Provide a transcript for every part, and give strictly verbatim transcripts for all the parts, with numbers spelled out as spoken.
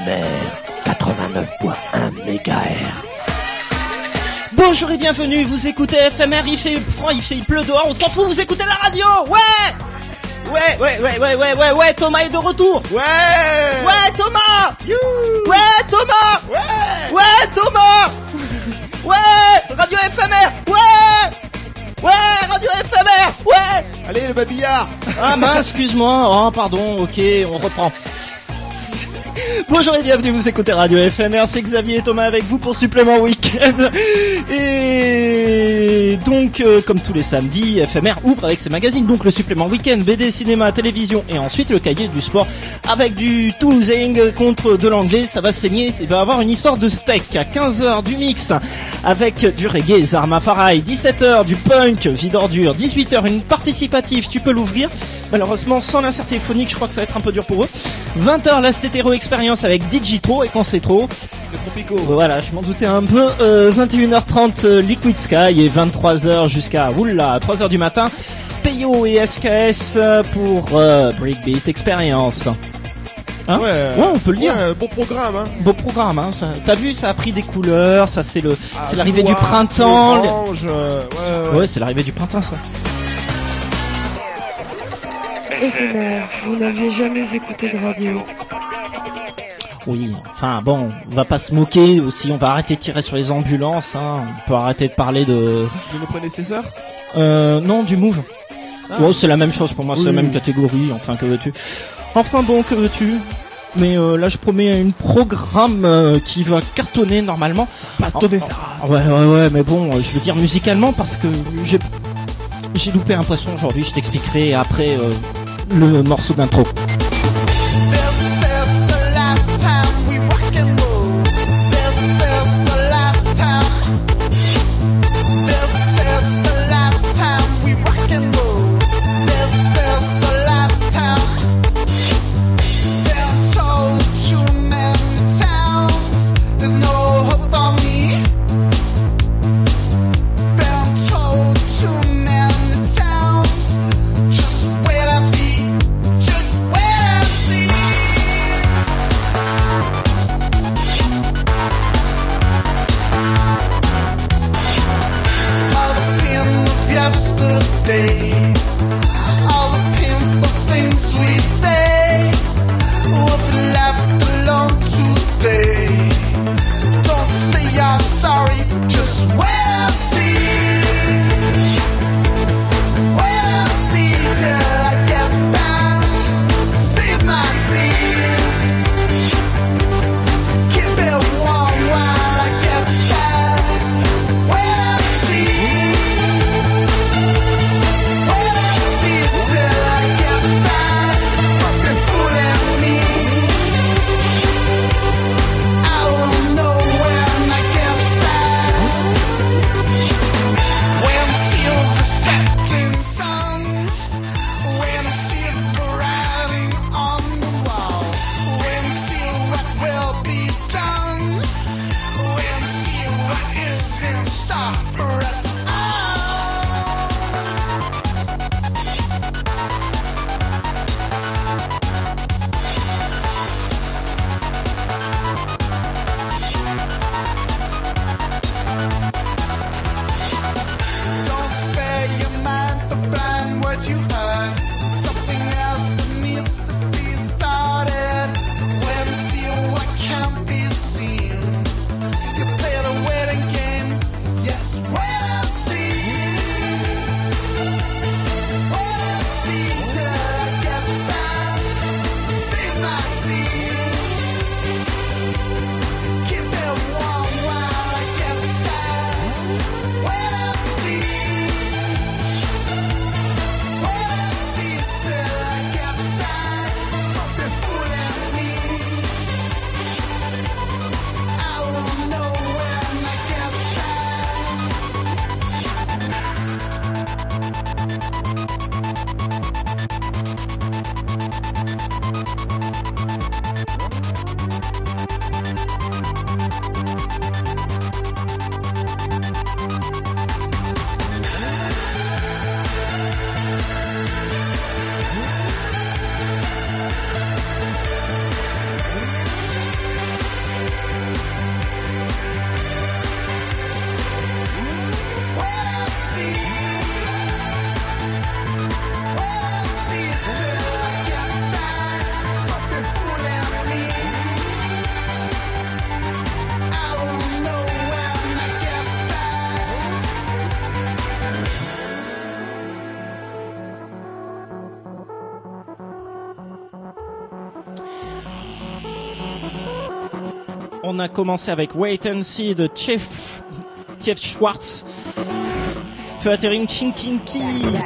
R, quatre-vingt-neuf point un mégahertz. Bonjour et bienvenue, vous écoutez F M R, il fait froid, il fait il pleut dehors, on s'en fout, vous écoutez la radio. Ouais Ouais, ouais, ouais, ouais, ouais, ouais, ouais, Thomas est de retour. Ouais Ouais, Thomas. Youhou. Ouais, Thomas. Ouais Ouais, Thomas. Ouais, Radio F M R. Ouais Ouais, Radio F M R. Ouais. Allez, le babillard. Ah mince, excuse-moi, oh pardon, ok, on reprend. Bonjour et bienvenue, vous écoutez Radio F M R, c'est Xavier et Thomas avec vous pour Supplément Week-end. Et donc, euh, comme tous les samedis, F M R ouvre avec ses magazines, donc le Supplément Week-end, B D, cinéma, télévision, et ensuite le cahier du sport avec du Toulousain contre de l'anglais, ça va saigner, il va avoir une histoire de steak. À quinze heures du mix avec du reggae, Zarma Farai, dix-sept heures du punk, vie d'ordure, dix-huit heures une participative, tu peux l'ouvrir. Malheureusement, sans l'insert téléphonique, je crois que ça va être un peu dur pour eux. vingt heures, la Stétéro Expérience avec Digitro, et quand c'est trop, c'est trop pico. Voilà, je m'en doutais un peu. Euh, vingt et une heures trente, euh, Liquid Sky, et vingt-trois heures jusqu'à, oula, trois heures du matin, Peyo et S K S pour euh, Breakbeat Experience. Hein ouais, ouais, on peut le dire. Ouais, bon programme, hein. Beau programme, hein. Ça, t'as vu, ça a pris des couleurs, ça c'est le, ah, c'est l'arrivée noir, du printemps. Orange, euh, ouais, ouais. ouais, c'est l'arrivée du printemps, ça. F M R, vous n'aviez jamais écouté de radio. Oui, enfin bon, on va pas se moquer aussi, on va arrêter de tirer sur les ambulances, hein. On peut arrêter de parler de... De nos prédécesseurs ? Euh, non, du Move. Ah. Ouais, c'est la même chose pour moi, oui. C'est la même catégorie, enfin que veux-tu. Enfin bon, que veux-tu. Mais euh, là je promets une programme euh, qui va cartonner normalement. Bastonner sa race. Ouais, ouais, ouais, mais bon, euh, je veux dire musicalement parce que j'ai j'ai loupé un poisson aujourd'hui, je t'expliquerai après euh, le morceau d'intro. Just wait, I see. Just wait. On a commencé avec Wait and See de Chef, Chef Schwartz. Featuring Chinkinky.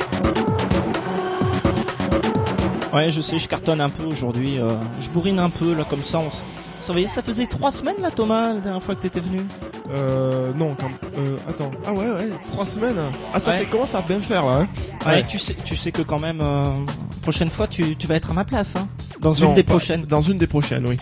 Ouais, je sais, je cartonne un peu aujourd'hui. Euh, je bourrine un peu, là, comme ça. On s... Ça, ça faisait trois semaines, là, Thomas, la dernière fois que t'étais venu. Euh, non, quand... Euh, attends. Ah ouais, ouais, trois semaines. Ah, ça ouais. fait, commence à bien faire, là, hein. Ouais, Ouais. tu sais, tu sais que quand même, euh, prochaine fois, tu, tu vas être à ma place, hein. Dans Non, une des pas- prochaines. Dans une des prochaines, oui.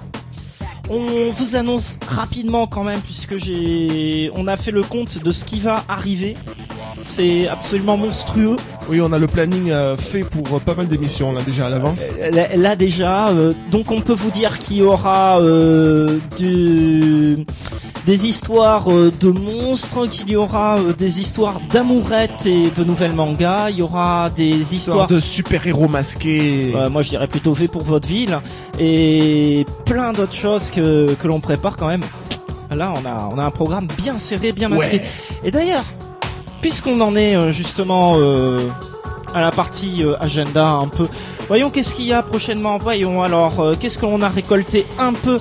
On vous annonce rapidement quand même, puisque j'ai, on a fait le compte de ce qui va arriver. C'est absolument monstrueux. Oui, on a le planning euh, fait pour euh, pas mal d'émissions, là, déjà à l'avance. Là, là déjà, euh, donc on peut vous dire qu'il y aura euh, du, des histoires euh, de monstres, qu'il y aura euh, des histoires d'amourettes et de nouvelles mangas. Il y aura des histoires Histoire de super-héros masqués. Euh, moi je dirais plutôt V pour votre ville et plein d'autres choses que, que l'on prépare quand même. Là on a, on a un programme bien serré, bien masqué. Ouais. Et d'ailleurs, puisqu'on en est euh, justement euh, à la partie euh, agenda un peu, voyons qu'est-ce qu'il y a prochainement. Voyons alors, euh, qu'est-ce qu'on a récolté un peu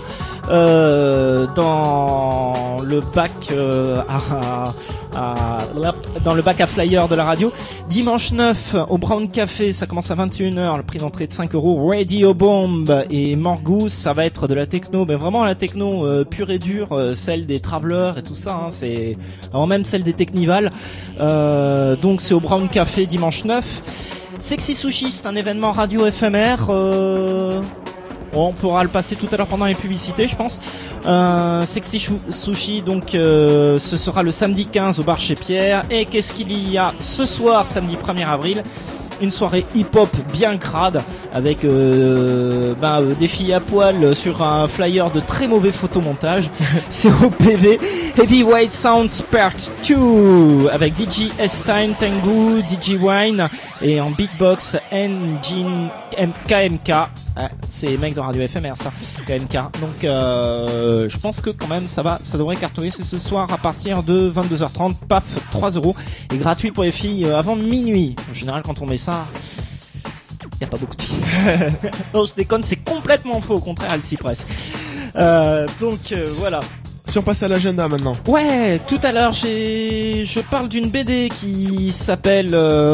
euh, dans le bac euh, à, à, à, dans le bac à flyer de la radio. Dimanche neuf au Brown Café, ça commence à vingt et une heures, le prix d'entrée de cinq euros. Radio Bomb et Morgoose, ça va être de la techno, mais vraiment la techno euh, pure et dure, euh, celle des Travelers et tout ça, hein, c'est avant même celle des Technival. Euh, donc c'est au Brown Café dimanche neuf. Sexy Sushi, c'est un événement radio éphémère. Euh... On pourra le passer tout à l'heure pendant les publicités, je pense. Euh, Sexy Chou- Sushi, donc euh, ce sera le samedi quinze au bar chez Pierre. Et qu'est-ce qu'il y a ce soir, samedi premier avril? Une soirée hip-hop bien crade avec euh, bah, euh, des filles à poil sur un flyer de très mauvais photomontage. C'est au P V Heavyweight Sounds Part deux avec D J S-Time, Tengu, D J Wine et en beatbox Engine K M K. Ah, c'est mec de Radio F M R ça, K M K. Donc euh, je pense que quand même ça va, ça devrait cartonner. C'est ce soir à partir de vingt-deux heures trente, paf, trois euros et gratuit pour les filles euh, avant minuit. En général quand on met ça, y a pas beaucoup de filles. Non je déconne, c'est complètement faux, au contraire elle s'y presse. Euh, donc euh, voilà. Si on passe à l'agenda maintenant. Ouais, tout à l'heure j'ai, je parle d'une B D qui s'appelle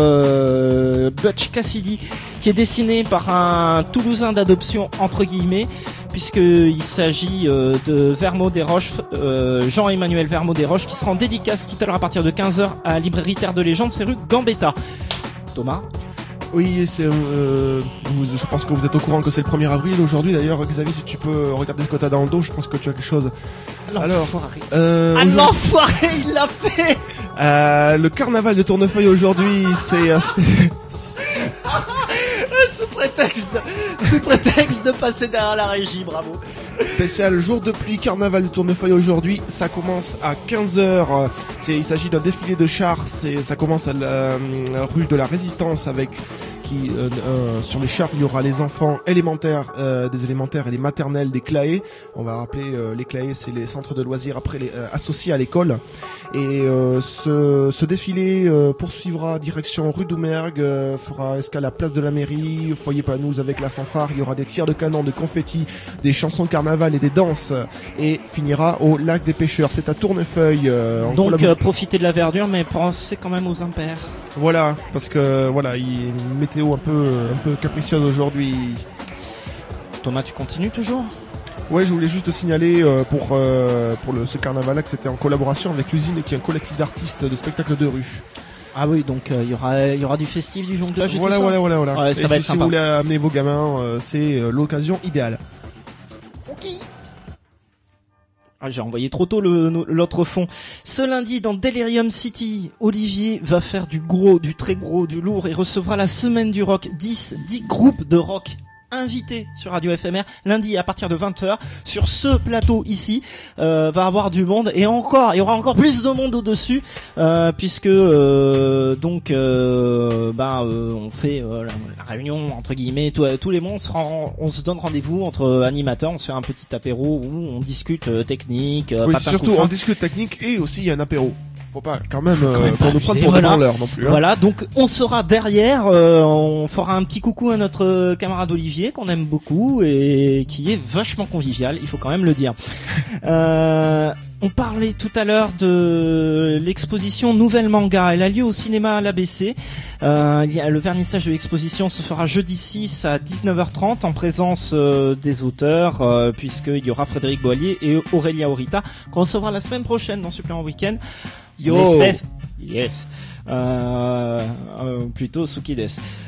euh, Butch Cassidy, qui est dessinée par un Toulousain d'adoption entre guillemets, puisqu'il s'agit euh, de Vermeau des Roches, euh, Jean-Emmanuel Vermeau des Roches, qui sera en dédicace tout à l'heure à partir de quinze heures à la librairie Terre de Légende, c'est rue Gambetta. Thomas. Oui, c'est. Euh, vous- je pense que vous êtes au courant que c'est le premier avril aujourd'hui. D'ailleurs, Xavier, si tu peux regarder ce que t'as dans le dos, je pense que tu as quelque chose. Alors, L'enfoiré. Euh, Ah aujourd'hui- l'enfoiré, il l'a fait. euh, le carnaval de Tournefeuille aujourd'hui, c'est. un spé- Sous prétexte, de, sous prétexte de passer derrière la régie, bravo. Spécial jour de pluie, carnaval de Tournefeuille aujourd'hui. Ça commence à quinze heures. C'est, il s'agit d'un défilé de chars. C'est, ça commence à la euh, rue de la Résistance avec qui euh, euh, sur les chars il y aura les enfants élémentaires, euh, des élémentaires et les maternelles des Claés. On va rappeler euh, les Claés, c'est les centres de loisirs après les, euh, associés à l'école. Et euh, ce, ce défilé euh, poursuivra direction rue Doumergue, euh, fera escale à place de la mairie, foyer Panouze avec la fanfare. Il y aura des tirs de canon, de confettis, des chansons de carnaval et des danses, et finira au lac des pêcheurs. C'est à Tournefeuille. Euh, en Donc collabo- euh, profitez de la verdure, mais pensez quand même aux impairs. Voilà, parce que voilà, il y a une météo un peu un peu capricieuse aujourd'hui. Thomas, tu continues toujours? Ouais, je voulais juste signaler euh, pour euh, pour le, ce carnaval-là que c'était en collaboration avec l'usine, qui est un collectif d'artistes de spectacles de rue. Ah oui, donc il euh, y aura il y aura du festif, du jonglage et Voilà, tout ça. voilà, voilà, voilà. Ouais, ça Et va puis, être si sympa. vous voulez amener vos gamins, euh, c'est euh, l'occasion idéale. Ah, j'ai envoyé trop tôt le, no- l'autre fond. Ce lundi, dans Delirium City, Olivier va faire du gros, du très gros, du lourd et recevra la semaine du rock. dix, dix groupes de rock invités sur Radio F M R. Lundi, à partir de vingt heures, sur ce plateau ici, euh, va avoir du monde. Et encore, il y aura encore plus de monde au-dessus, euh, puisque, euh, donc, euh, bah, euh, on fait euh, la, la réunion, entre guillemets, tout- tous les mondes, on se, rend- on se donne rendez-vous entre animateurs, on se fait un petit apéro où on discute euh, technique, euh, Oui, patin surtout coup fin. on discute technique et aussi il y a un apéro. Faut pas quand même, Faut quand euh, même qu'on pas nous prenne abuser, pour des voilà. branleurs non plus. Hein. Voilà, donc on sera derrière, euh, on fera un petit coucou à notre camarade Olivier Olivier qu'on aime beaucoup et qui est vachement convivial, il faut quand même le dire. euh, on parlait tout à l'heure de l'exposition Nouvelle Manga. Elle a lieu au cinéma à l'A B C. Euh, il y a le vernissage de l'exposition se fera jeudi six à dix-neuf heures trente en présence euh, des auteurs, euh, puisqu'il y aura Frédéric Boillier et Aurélia Orita qu'on recevra la semaine prochaine dans Supplément Week-end. Yo. Yes. Euh, euh, plutôt Sukides.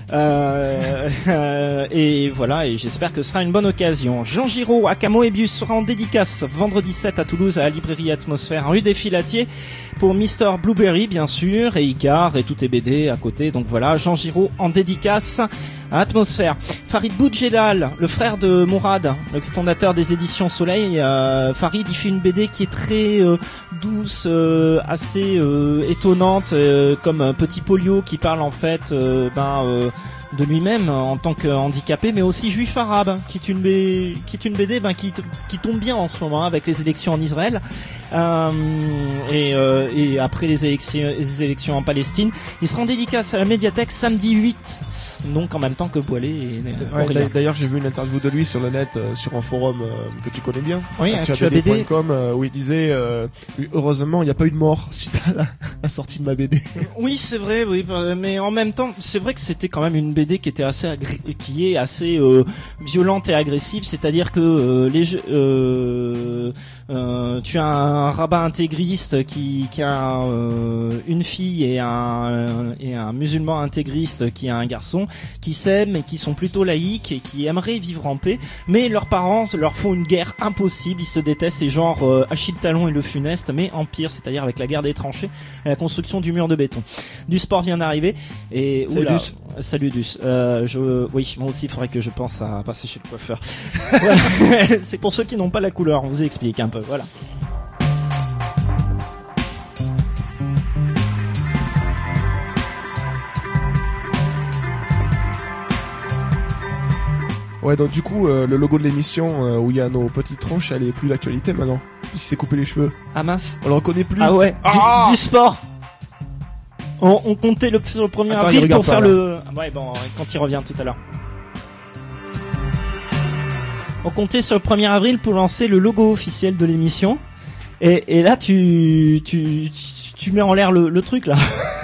Euh, euh, et voilà, et j'espère que ce sera une bonne occasion. Jean Giraud à Camoebius sera en dédicace vendredi sept à Toulouse à la librairie Atmosphère rue des Filatiers pour Mister Blueberry bien sûr et Icar et tout est B D à côté. Donc voilà, Jean Giraud en dédicace à Atmosphère. Farid Boudjedal, le frère de Mourad, le fondateur des éditions Soleil, euh, Farid il fait une B D qui est très euh, douce, euh, assez euh, étonnante, euh, comme un petit polio qui parle en fait euh, ben euh, de lui-même en tant que handicapé, mais aussi juif arabe, qui est une B, qui est une B D ben qui qui tombe bien en ce moment avec les élections en Israël euh, et euh, et après les élections les élections en Palestine. Il sera en dédicace à la médiathèque samedi huit. Donc en même temps que Boilet et ouais, d'ailleurs j'ai vu une interview de lui sur le net, euh, sur un forum euh, que tu connais bien, oui, actuabd point com, euh, où il disait euh, heureusement il n'y a pas eu de mort suite à la, la sortie de ma B D. Oui c'est vrai, oui, mais en même temps c'est vrai que c'était quand même une B D qui était assez agré- qui est assez euh, violente et agressive, c'est-à-dire que euh, les jeux, euh, euh, tu as un rabbin intégriste qui, qui a euh, une fille et un, et un musulman intégriste qui a un garçon qui s'aiment et qui sont plutôt laïcs et qui aimeraient vivre en paix, mais leurs parents leur font une guerre impossible, ils se détestent, c'est genre euh, Achille Talon et le Funeste, mais en pire, c'est-à-dire avec la guerre des tranchées et la construction du mur de béton. Du sport vient d'arriver et salut oula, Dus. Salut Dus. Euh, je, oui, moi aussi, il faudrait que je pense à passer chez le coiffeur. Voilà. C'est pour ceux qui n'ont pas la couleur, on vous explique un peu. Voilà. Ouais, donc du coup, euh, le logo de l'émission euh, où il y a nos petites tronches, elle est plus d'actualité maintenant. Parce qu'il s'est coupé les cheveux. Ah mince. On le reconnaît plus. Ah ouais. Ah du, du sport. On, on comptait le, sur le premier Attends, avril pour pas, faire là. le. Ah ouais, bon, quand il revient tout à l'heure. On comptait sur le premier avril pour lancer le logo officiel de l'émission. Et, et là, tu, tu, tu, tu mets en l'air le, le truc là.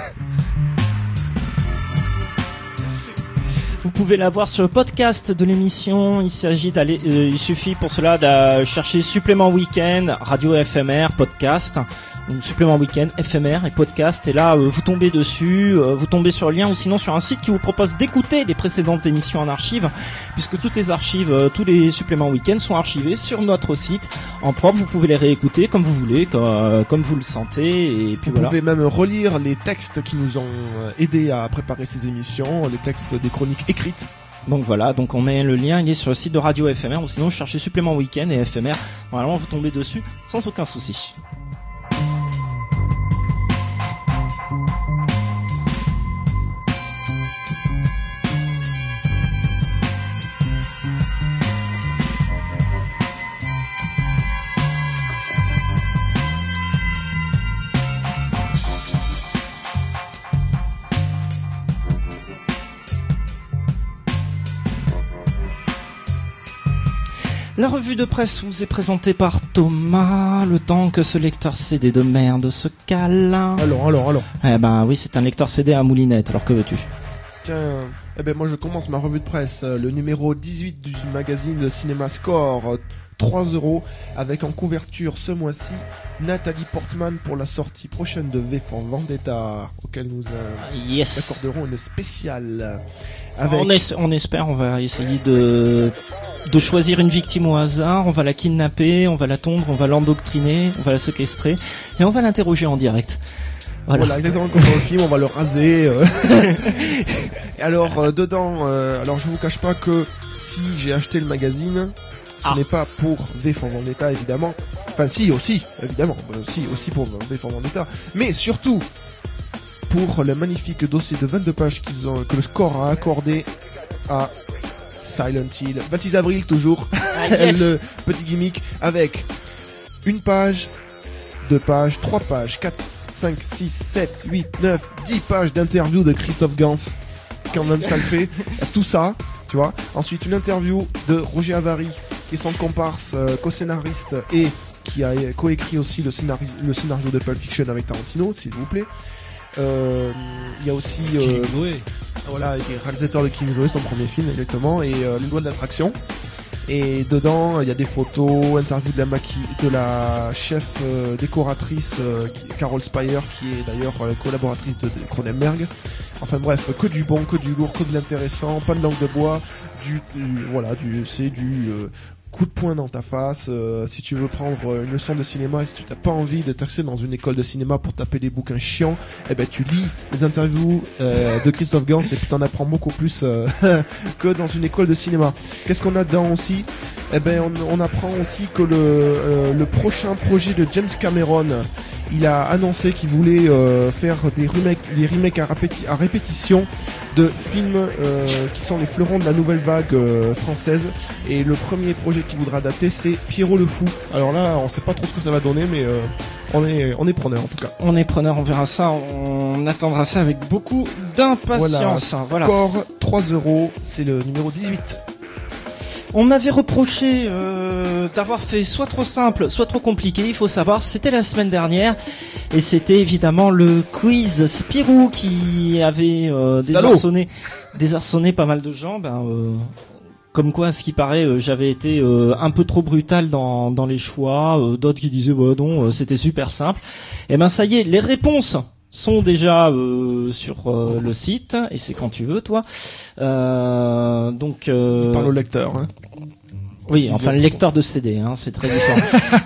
Vous pouvez la voir sur le podcast de l'émission. Il s'agit d'aller, euh, il suffit pour cela de chercher Supplément Week-end, Radio F M R, podcast, ou Supplément Week-end, F M R et podcast. Et là, euh, vous tombez dessus, euh, vous tombez sur le lien ou sinon sur un site qui vous propose d'écouter les précédentes émissions en archive, puisque toutes les archives, euh, tous les Suppléments Week-end sont archivés sur notre site en propre. Vous pouvez les réécouter comme vous voulez, comme, euh, comme vous le sentez. Et puis vous voilà. pouvez même relire les textes qui nous ont euh, aidés à préparer ces émissions, les textes des chroniques écrites. Donc voilà, donc on met le lien, il est sur le site de Radio F M R, ou sinon cherchez Supplément Week-end et F M R. Normalement, vous tombez dessus sans aucun souci. La revue de presse vous est présentée par Thomas, le temps que ce lecteur C D de merde se cale. Alors, alors, alors. Eh ben oui, c'est un lecteur C D à moulinette, alors que veux-tu? Tiens, eh ben moi je commence ma revue de presse, euh, le numéro dix-huit du magazine de Cinéma Score, euh, trois euros, avec en couverture ce mois-ci Nathalie Portman pour la sortie prochaine de V for Vendetta, auquel nous euh, Yes. accorderons une spéciale. Avec... On, es- on espère, on va essayer de de choisir une victime au hasard, on va la kidnapper, on va la tondre, on va l'endoctriner, on va la séquestrer et on va l'interroger en direct. Voilà. Voilà, exactement comme dans le film, on va le raser. euh. Et alors, euh, dedans, euh, alors je vous cache pas que si j'ai acheté le magazine, ce Ah. n'est pas pour V for Vendetta, évidemment. Enfin, si, aussi, évidemment. Euh, si, aussi pour V for Vendetta. Mais surtout, pour le magnifique dossier de vingt-deux pages qu'ils ont, que le Score a accordé à Silent Hill. vingt-six avril, toujours. Ah, yes. Le petit gimmick avec une page, deux pages, trois pages, quatre, cinq, six, sept, huit, neuf, dix pages d'interview de Christophe Gans. Quand même ça le fait. Tout ça. tu vois. Ensuite, une interview de Roger Avary, qui est son comparse, euh, co-scénariste et qui a coécrit aussi le scénario, le scénario de Pulp Fiction avec Tarantino, s'il vous plaît. Euh, il y a aussi euh, voilà, il est réalisateur de King Zoé, son premier film exactement, et euh, Les Doigts de l'attraction. Et dedans, il y a des photos, interview de la maqui- de la chef euh, décoratrice euh, qui, Carol Spire, qui est d'ailleurs euh, collaboratrice de, de Cronenberg. Enfin bref, que du bon, que du lourd, que de l'intéressant, pas de langue de bois, du, du voilà, du c'est du euh, coup de poing dans ta face. Euh, si tu veux prendre une leçon de cinéma et si tu t'as pas envie de t'axer dans une école de cinéma pour taper des bouquins chiants, eh ben tu lis les interviews euh, de Christophe Gans et puis t'en apprends beaucoup plus euh, que dans une école de cinéma. Qu'est-ce qu'on a dedans aussi? Eh ben on, on apprend aussi que le euh, le prochain projet de James Cameron, il a annoncé qu'il voulait euh, faire des remakes, des remakes à, répéti- à répétition de films euh, qui sont les fleurons de la nouvelle vague euh, française. Et le premier projet qu'il voudra adapter, c'est Pierrot le Fou. Alors là, on sait pas trop ce que ça va donner, mais euh, on est on est preneur en tout cas. On est preneur, on verra ça, on attendra ça avec beaucoup d'impatience. Voilà. Score trois euros, c'est le numéro dix-huit. On m'avait reproché euh, d'avoir fait soit trop simple, soit trop compliqué. Il faut savoir, c'était la semaine dernière et c'était évidemment le quiz Spirou qui avait euh, désarçonné, désarçonné pas mal de gens. Ben, euh, comme quoi, à ce qui paraît, euh, j'avais été euh, un peu trop brutal dans, dans les choix. Euh, d'autres qui disaient, bah non, euh, c'était super simple. Et ben ça y est, les réponses sont déjà euh, sur euh, le site et c'est quand tu veux toi. Euh, donc euh, Parle au lecteur. Hein. Oui, enfin le lecteur de C D, hein, c'est très différent.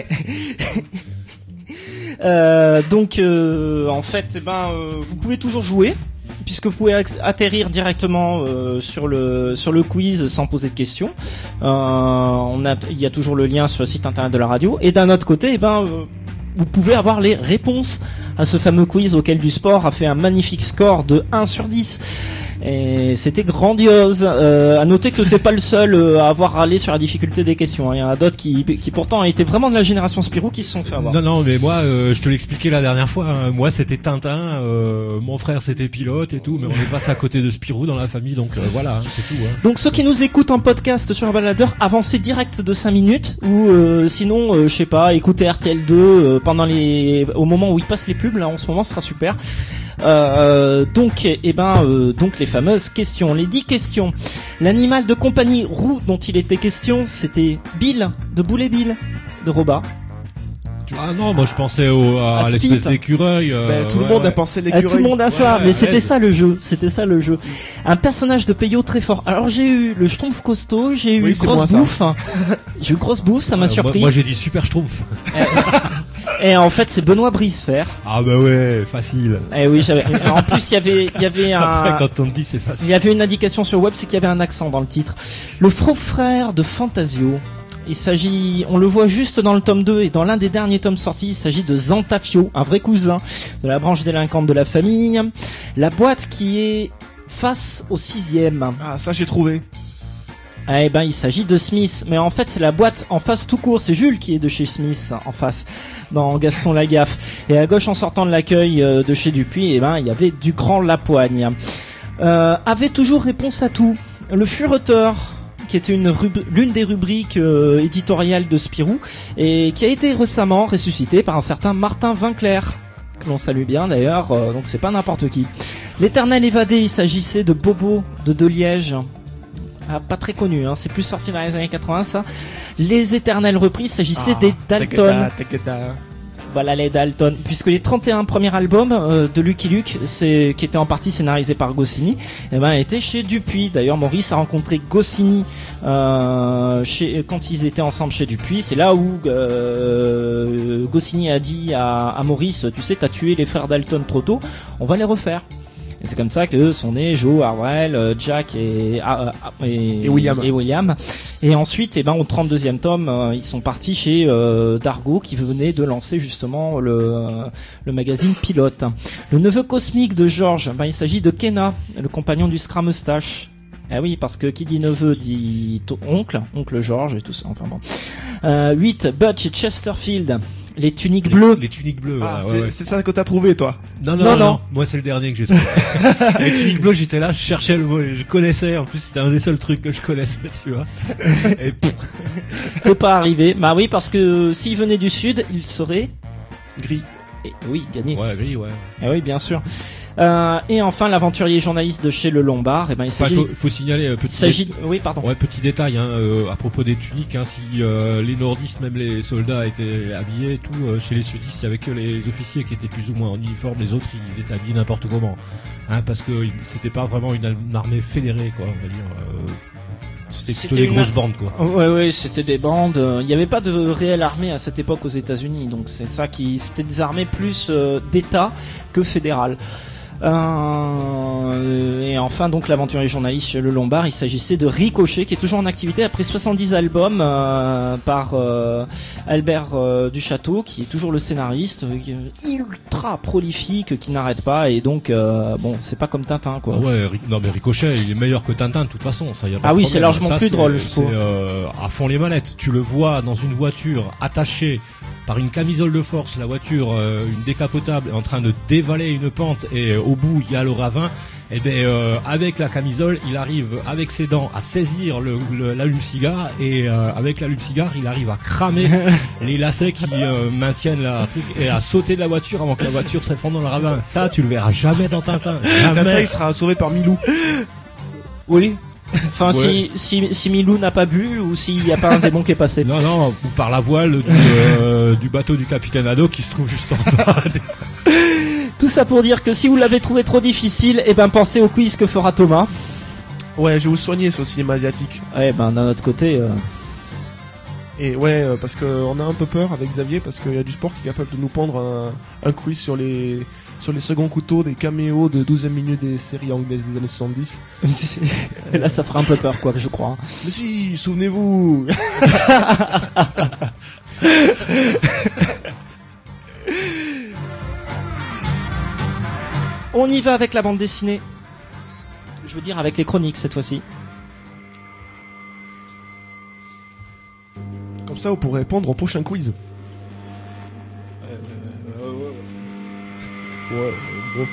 euh, donc euh, en fait, eh ben euh, vous pouvez toujours jouer puisque vous pouvez atterrir directement euh, sur le sur le quiz sans poser de questions. Euh, on a il y a toujours le lien sur le site internet de la radio et d'un autre côté, eh ben euh, vous pouvez avoir les réponses à ce fameux quiz auquel du sport a fait un magnifique score de un sur dix. Et c'était grandiose. Euh, à noter que t'es pas le seul euh, à avoir râlé sur la difficulté des questions. Il y en a d'autres qui, qui pourtant étaient vraiment de la génération Spirou qui se sont fait avoir. Non, non, mais moi, euh, je te l'expliquais la dernière fois. Hein. Moi, c'était Tintin. Euh, mon frère, c'était Pilote et tout. Mais on est passé à côté de Spirou dans la famille, donc euh, voilà, hein, c'est tout. Hein. Donc ceux qui nous écoutent en podcast sur un baladeur, avancez direct de cinq minutes ou euh, sinon, euh, je sais pas, écoutez R T L deux euh, pendant les, au moment où ils passent les pubs. Là, en ce moment, ce sera super. Euh, donc, eh ben, euh, donc les fameuses questions, les dix questions. L'animal de compagnie roux dont il était question, c'était Bill de Boulet Bill de Roba. Ah non, moi je pensais au, à, à l'espèce Spip. d'écureuil. Euh, Ben, tout ouais, le monde ouais. a pensé Euh, l'écureuil. tout le monde a ça, Ouais, mais ouais, c'était ouais. ça le jeu, c'était ça le jeu. Un personnage de Peyo très fort. Alors j'ai eu le Schtroumpf costaud, j'ai eu Oui, c'est grosse moi, ça. bouffe. J'ai eu grosse bouffe, ça m'a Euh, surpris. Moi, moi j'ai dit super schtroumpf. Et en fait, c'est Benoît Brisefer. Ah bah ouais, facile. Et oui, j'avais. En plus, il y avait, il y avait Après, un. quand on te dit, c'est facile. Il y avait une indication sur web, c'est qu'il y avait un accent dans le titre. Le faux frère de Fantasio. Il s'agit, on le voit juste dans le tome deux et dans l'un des derniers tomes sortis, il s'agit de Zantafio, un vrai cousin de la branche délinquante de la famille. La boîte qui est face au sixième. Ah, ça j'ai trouvé. Eh ben, il s'agit de Smith, mais en fait, c'est la boîte en face tout court. C'est Jules qui est de chez Smith en face, dans Gaston Lagaffe. Et à gauche, en sortant de l'accueil euh, de chez Dupuis, eh ben, il y avait du grand Lapoigne. Euh, avait toujours réponse à tout. Le Fureteur, qui était une rub- l'une des rubriques euh, éditoriales de Spirou, et qui a été récemment ressuscité par un certain Martin Vinclair, que l'on salue bien d'ailleurs, euh, donc c'est pas n'importe qui. L'Éternel évadé, il s'agissait de Bobo de Deliège. Ah, pas très connu, hein. C'est plus sorti dans les années quatre-vingts, ça. Les Éternels repris, il s'agissait Ah, des Dalton. Takeda, Takeda. Voilà, les Dalton. Puisque les trente et un premiers albums euh, de Lucky Luke, c'est, qui étaient en partie scénarisés par Goscinny, eh ben, étaient chez Dupuis. D'ailleurs, Maurice a rencontré Goscinny euh, chez, quand ils étaient ensemble chez Dupuis. C'est là où euh, Goscinny a dit à, à Maurice, tu sais, t'as tué les frères Dalton trop tôt, on va les refaire. Et c'est comme ça que sont nés Joe, Harwell, Jack et, ah, ah, et, Et William. et William. Et ensuite, eh ben, au trente-deuxième tome, euh, ils sont partis chez euh, Dargo, qui venait de lancer justement le, le magazine Pilote. Le neveu cosmique de George, ben, il s'agit de Kenna, le compagnon du Scrameustache. Ah oui, parce que qui dit neveu dit to- oncle, oncle George et tout ça. Enfin bon. Euh, huit, Butch et Chesterfield. Les tuniques Les- bleues. Les tuniques bleues. Ah, voilà, c'est ouais, ouais. c'est ça que t'as trouvé, toi. Non, non, Non, non, non. non. Moi, c'est le dernier que j'ai trouvé. Les tuniques bleues, j'étais là, je cherchais le mot, et je connaissais. En plus, c'était un des seuls trucs que je connaissais, tu vois. Et pff, Peut pas arriver. Bah oui, parce que s'il venait du sud, il serait... Gris. Et oui, gagné. ouais, gris, ouais. Ah oui, bien sûr. Euh, et enfin, l'aventurier journaliste de chez Le Lombard, eh ben, il Enfin, s'agit... faut, faut signaler, euh, il petit, s'agit... Oui, pardon. ouais, petit détail, hein, euh, à propos des tuniques, hein, si euh, les nordistes, même les soldats étaient habillés et tout, euh, chez les sudistes, il y avait que les officiers qui étaient plus ou moins en uniforme, les autres, ils étaient habillés n'importe comment. Hein, parce que il- c'était pas vraiment une, une armée fédérée, quoi, on va dire. Euh, c'était plutôt C'était des une- grosses bandes, quoi. Ouais, ouais, c'était des bandes. euh, Il n'y avait pas de réelle armée à cette époque aux États-Unis, donc c'est ça qui, c'était des armées plus euh, d'État que fédérales. Euh, et enfin, donc l'aventurier journaliste chez Le Lombard, il s'agissait de Ricochet, qui est toujours en activité après soixante-dix albums euh, par euh, Albert euh, Duchâteau, qui est toujours le scénariste, euh, qui est ultra prolifique, qui n'arrête pas, et donc euh, bon, c'est pas comme Tintin, quoi. Ah ouais, Ric- non mais Ricochet, il est meilleur que Tintin de toute façon, ça y a pas Ah de oui, problème. c'est largement Ça, plus c'est- drôle, je c'est, trouve. euh, à fond les manettes. Tu le vois dans une voiture attachée par une camisole de force, la voiture, euh, une décapotable, est en train de dévaler une pente et euh, au bout il y a le ravin. Et ben euh, avec la camisole, il arrive avec ses dents à saisir le, le- l'allume-cigare et euh, avec l'allume-cigare, il arrive à cramer les lacets qui euh, maintiennent la truc et à sauter de la voiture avant que la voiture s'effondre dans le ravin. Ça, tu le verras jamais dans Tintin. Tintin, Jamais. il sera sauvé par Milou. Oui. Enfin, Ouais. si, si, si Milou n'a pas bu ou s'il n'y a pas un démon qui est passé. Non, non, ou par la voile du, euh, du bateau du capitaine Haddock qui se trouve juste en bas. Tout ça pour dire que si vous l'avez trouvé trop difficile, eh ben pensez au quiz que fera Thomas. Ouais, je vais vous soigner sur le cinéma asiatique. Eh ben d'un autre côté, euh, Et ouais, euh, parce que on a un peu peur avec Xavier, parce qu'il y a du sport qui est capable de nous pondre un, un quiz sur les sur les seconds couteaux des caméos de douzième minute des séries anglaises des années soixante-dix. et là ça fera un peu peur, quoi, je crois. Mais si, souvenez-vous. On y va avec la bande dessinée. Je veux dire avec les chroniques cette fois-ci. Comme ça, vous pourrez répondre au prochain quiz. Ouais, euh, bof.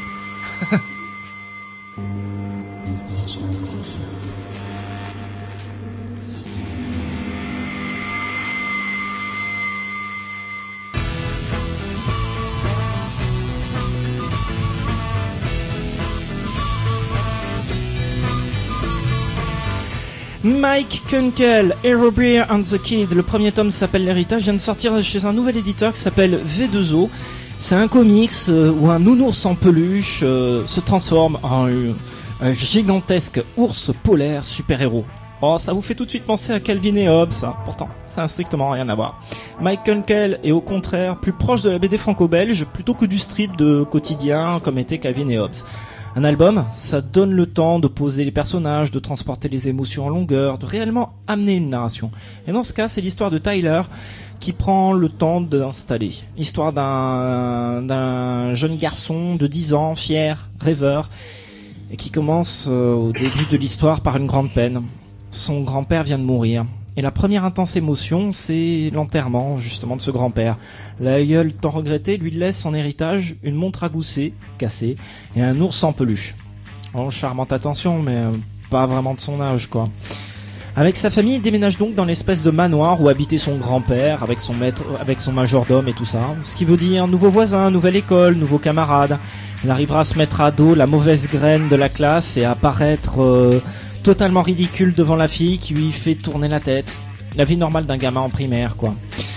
Mike Kunkel, Hero Beer and the Kid. Le premier tome s'appelle L'Héritage, vient de sortir chez un nouvel éditeur qui s'appelle V deux O. C'est un comics euh, où un nounours en peluche euh, se transforme en euh, un gigantesque ours polaire super-héros. Oh, ça vous fait tout de suite penser à Calvin et Hobbes, hein. Pourtant, ça n'a strictement rien à voir. Mike Kunkel est au contraire plus proche de la B D franco-belge plutôt que du strip de quotidien comme était Calvin et Hobbes. Un album, ça donne le temps de poser les personnages, de transporter les émotions en longueur, de réellement amener une narration. Et dans ce cas, c'est l'histoire de Tyler qui prend le temps d'installer. L'histoire d'un, d'un jeune garçon de dix ans, fier, rêveur, et qui commence euh, au début de l'histoire par une grande peine. Son grand-père vient de mourir. Et la première intense émotion, c'est l'enterrement, justement, de ce grand-père. L'aïeul, tant regretté, lui laisse en héritage une montre à gousset, cassée, et un ours en peluche. Oh, charmante attention, mais euh, pas vraiment de son âge, quoi. Avec sa famille, il déménage donc dans l'espèce de manoir où habitait son grand-père, avec son maître, avec son majordome et tout ça. Ce qui veut dire nouveau voisin, nouvelle école, nouveaux camarades. Il arrivera à se mettre à dos la mauvaise graine de la classe et à apparaître euh, totalement ridicule devant la fille qui lui fait tourner la tête. La vie normale d'un gamin en primaire, quoi.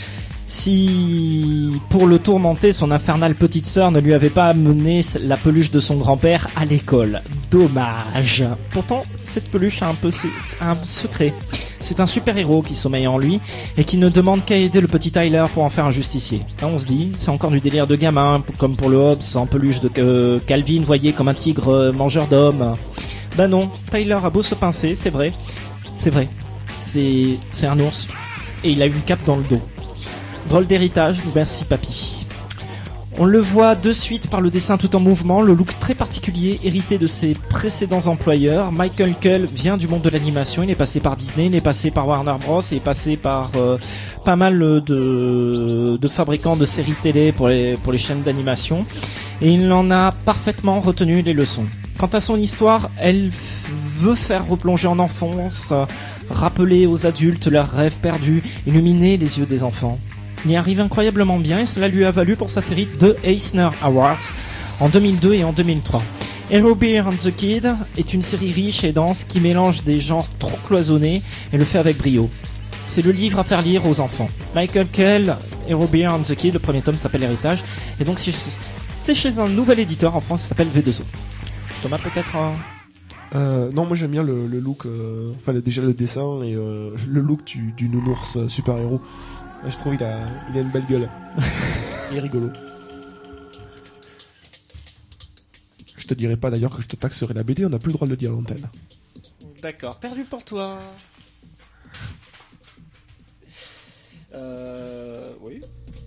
Si, pour le tourmenter, son infernale petite sœur ne lui avait pas amené la peluche de son grand-père à l'école. Dommage. Pourtant, cette peluche a un peu un secret. C'est un super-héros qui sommeille en lui et qui ne demande qu'à aider le petit Tyler pour en faire un justicier. Là, on se dit, c'est encore du délire de gamin, comme pour le Hobbes en peluche de euh, Calvin, voyez, comme un tigre euh, mangeur d'hommes. Bah non, Tyler a beau se pincer, c'est vrai. C'est vrai. C'est, c'est un ours. Et il a une cape dans le dos. Drôle d'héritage, merci papy. On le voit de suite par le dessin tout en mouvement, le look très particulier hérité de ses précédents employeurs. Michael Cull vient du monde de l'animation, il est passé par Disney, il est passé par Warner Bros, il est passé par euh, pas mal de, de fabricants de séries télé pour les, pour les chaînes d'animation, et il en a parfaitement retenu les leçons. Quant à son histoire, elle veut faire replonger en enfance, rappeler aux adultes leurs rêves perdus, illuminer les yeux des enfants. Il y arrive incroyablement bien et cela lui a valu pour sa série The Eisner Awards en deux mille deux et en deux mille trois. Hero Beer and the Kid est une série riche et dense qui mélange des genres trop cloisonnés et le fait avec brio. C'est le livre à faire lire aux enfants. Michael Cull, Hero Beer and the Kid, le premier tome s'appelle Héritage, et donc c'est chez un nouvel éditeur en France, ça s'appelle V deux O. Thomas, peut-être un... Euh, non, moi j'aime bien le, le look, euh, enfin le, déjà le dessin et euh, le look du, du nounours euh, super-héros. Je trouve il a, il a une belle gueule. Il est rigolo. Je te dirai pas d'ailleurs que je te taxerai la B D, on n'a plus le droit de le dire à l'antenne. D'accord, perdu pour toi. Euh... Oui.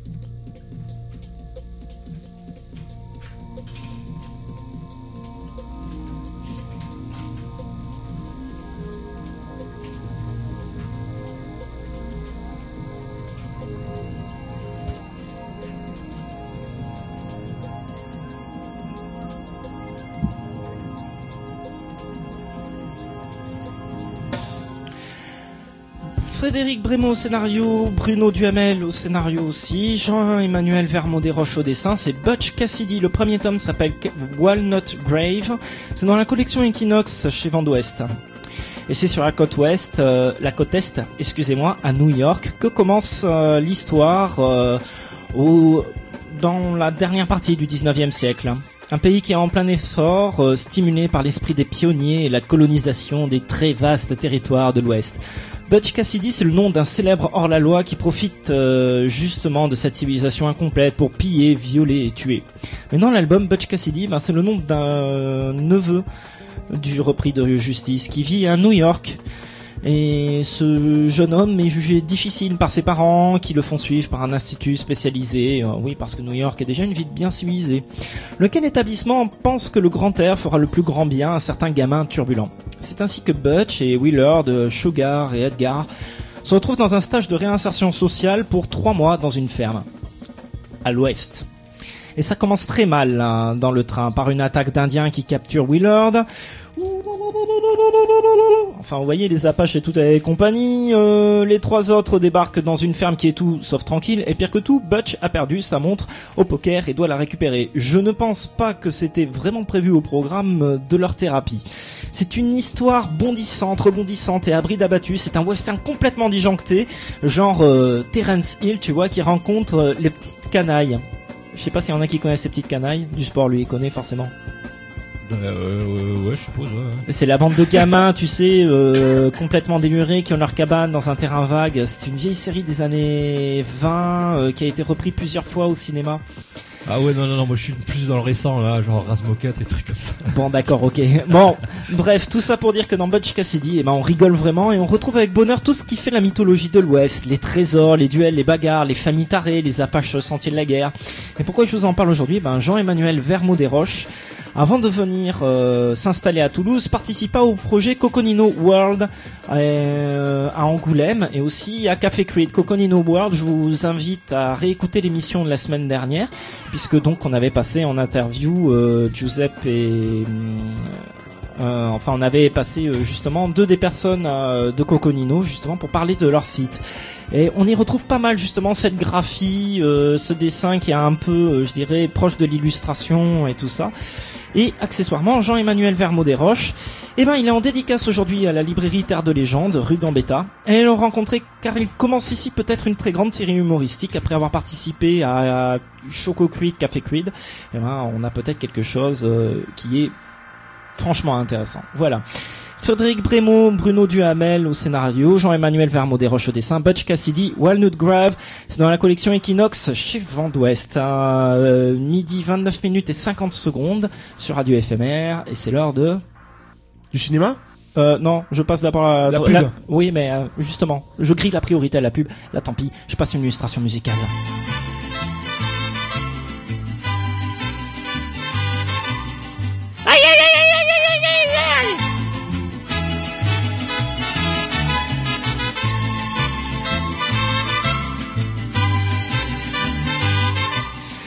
Frédéric Brémond au scénario, Bruno Duhamel au scénario aussi, Jean-Emmanuel Vermont-Desroches au dessin, c'est Butch Cassidy. Le premier tome s'appelle Walnut Grave, c'est dans la collection Equinox chez Vent d'Ouest. Et c'est sur la côte ouest, euh, la côte est, excusez-moi, à New York, que commence euh, l'histoire euh, au, dans la dernière partie du dix-neuvième siècle. Un pays qui est en plein essor, euh, stimulé par l'esprit des pionniers et la colonisation des très vastes territoires de l'Ouest. Butch Cassidy, c'est le nom d'un célèbre hors-la-loi qui profite euh, justement de cette civilisation incomplète pour piller, violer et tuer. Mais dans l'album, Butch Cassidy, ben, c'est le nom d'un neveu du repris de justice qui vit à New York. Et ce jeune homme est jugé difficile par ses parents qui le font suivre par un institut spécialisé, euh, oui parce que New York est déjà une ville bien civilisée. Lequel établissement pense que le grand air fera le plus grand bien à certains gamins turbulents. C'est ainsi que Butch et Willard, Sugar et Edgar se retrouvent dans un stage de réinsertion sociale pour trois mois dans une ferme, à l'ouest. Et ça commence très mal hein, dans le train, par une attaque d'Indiens qui capturent Willard. Enfin, vous voyez, les Apaches et toutes les compagnies, euh, les trois autres débarquent dans une ferme qui est tout sauf tranquille, et pire que tout, Butch a perdu sa montre au poker et doit la récupérer. Je ne pense pas que c'était vraiment prévu au programme de leur thérapie. C'est une histoire bondissante, rebondissante et à bride abattue, c'est un western complètement disjoncté, genre euh, Terence Hill, tu vois, qui rencontre euh, les petites canailles. Je sais pas s'il y en a qui connaissent ces petites canailles, du sport lui il connaît forcément. Euh, ouais, je suppose, ouais. C'est la bande de gamins, tu sais, euh, complètement délurés, qui ont leur cabane dans un terrain vague. C'est une vieille série des années vingt, euh, qui a été reprise plusieurs fois au cinéma. Ah ouais, non, non, non, moi je suis plus dans le récent, là, genre Razmokat et trucs comme ça. Bon, d'accord, ok. Bon, bref, tout ça pour dire que dans Butch Cassidy, eh ben, on rigole vraiment et on retrouve avec bonheur tout ce qui fait la mythologie de l'Ouest. Les trésors, les duels, les bagarres, les familles tarées, les Apaches au sentier de la guerre. Et pourquoi je vous en parle aujourd'hui? Ben, Jean-Emmanuel Vermont-Desroches, avant de venir euh, s'installer à Toulouse, participa au projet Coconino World euh, à Angoulême et aussi à Café Creed. Coconino World, je vous invite à réécouter l'émission de la semaine dernière, puisque donc on avait passé en interview euh, Giuseppe et... Euh, enfin, on avait passé euh, justement deux des personnes euh, de Coconino justement pour parler de leur site. Et on y retrouve pas mal justement cette graphie, euh, ce dessin qui est un peu, euh, je dirais, proche de l'illustration et tout ça. Et accessoirement, Jean-Emmanuel Vermont-Desroches, eh ben, il est en dédicace aujourd'hui à la librairie Terre de Légende, rue Gambetta. Et ils l'ont rencontré car il commence ici peut-être une très grande série humoristique après avoir participé à, à Choco Creed, Café Creed. Eh ben, on a peut-être quelque chose euh, qui est franchement intéressant. Voilà. Frédéric Brémond, Bruno Duhamel au scénario, Jean-Emmanuel Vermont-Desroches au dessin, Butch Cassidy, Walnut Grave, c'est dans la collection Equinox chez Vent d'Ouest. Euh, midi vingt-neuf minutes et cinquante secondes sur Radio F M R et c'est l'heure de... Du cinéma? Euh, non, je passe d'abord la, la pub. La, oui, mais euh, justement, je grille la priorité à la pub. Là, tant pis, je passe une illustration musicale.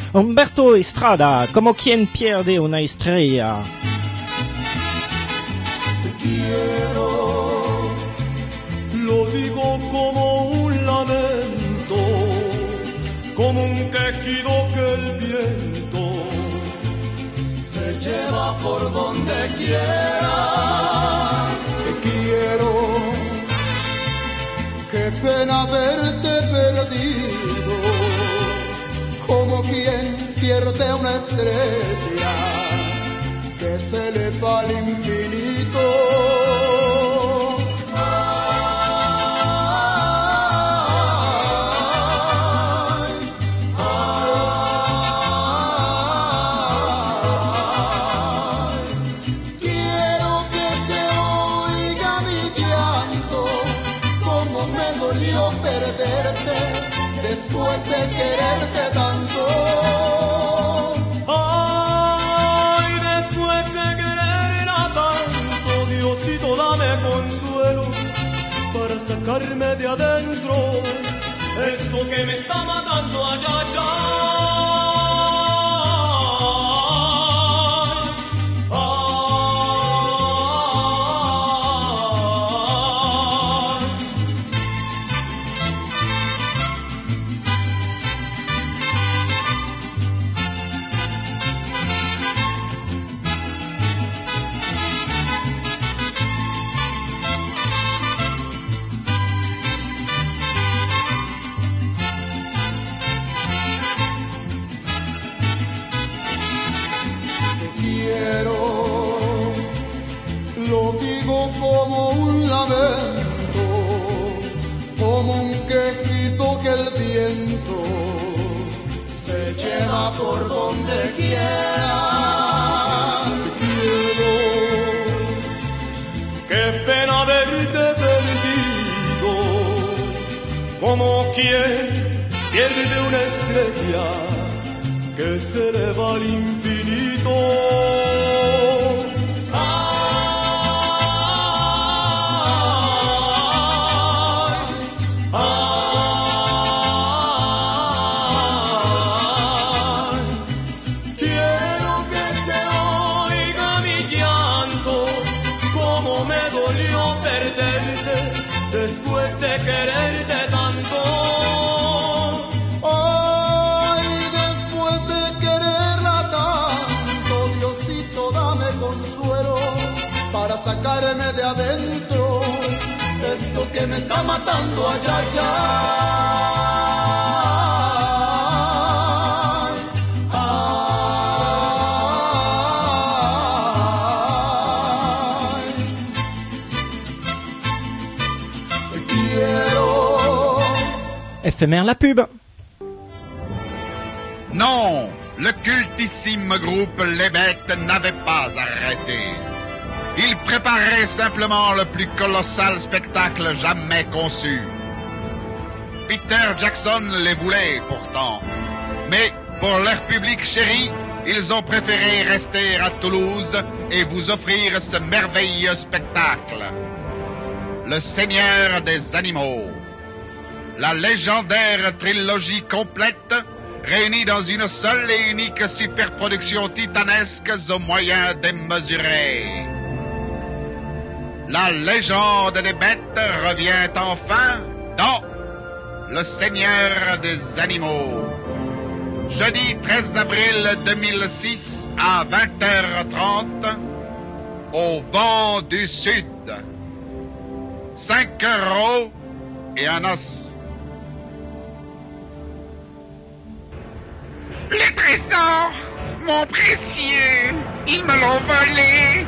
Humberto Estrada, como quien pierde una estrella. Quiero, lo digo como un lamento, como un quejido que el viento se lleva por donde quiera. Te quiero, qué pena verte perdido, como quien pierde una estrella que se le va al infinito. Después de quererte tanto, ay, después de quererla tanto, Diosito dame consuelo para sacarme de adentro esto que me está matando allá, allá. Como un lamento, como un quejito que el viento se lleva por donde quiera. Quiero, qué pena verte perdido, como quien pierde una estrella que se le va al infinito. Después de quererte tanto, ay, después de quererla tanto, Diosito dame consuelo para sacarme de adentro esto que me está matando allá, allá. Éphémère la pub. Non, le cultissime groupe Les Bêtes n'avait pas arrêté. Il préparait simplement le plus colossal spectacle jamais conçu. Peter Jackson les voulait pourtant, mais pour leur public chéri, ils ont préféré rester à Toulouse et vous offrir ce merveilleux spectacle. Le Seigneur des Animaux. La légendaire trilogie complète, réunie dans une seule et unique superproduction titanesque aux moyens démesurés. La légende des bêtes revient enfin dans Le Seigneur des Animaux. Jeudi treize avril deux mille six à vingt heures trente, au Vent du Sud. cinq euros et un os. Les trésors, mon précieux, ils me l'ont volé.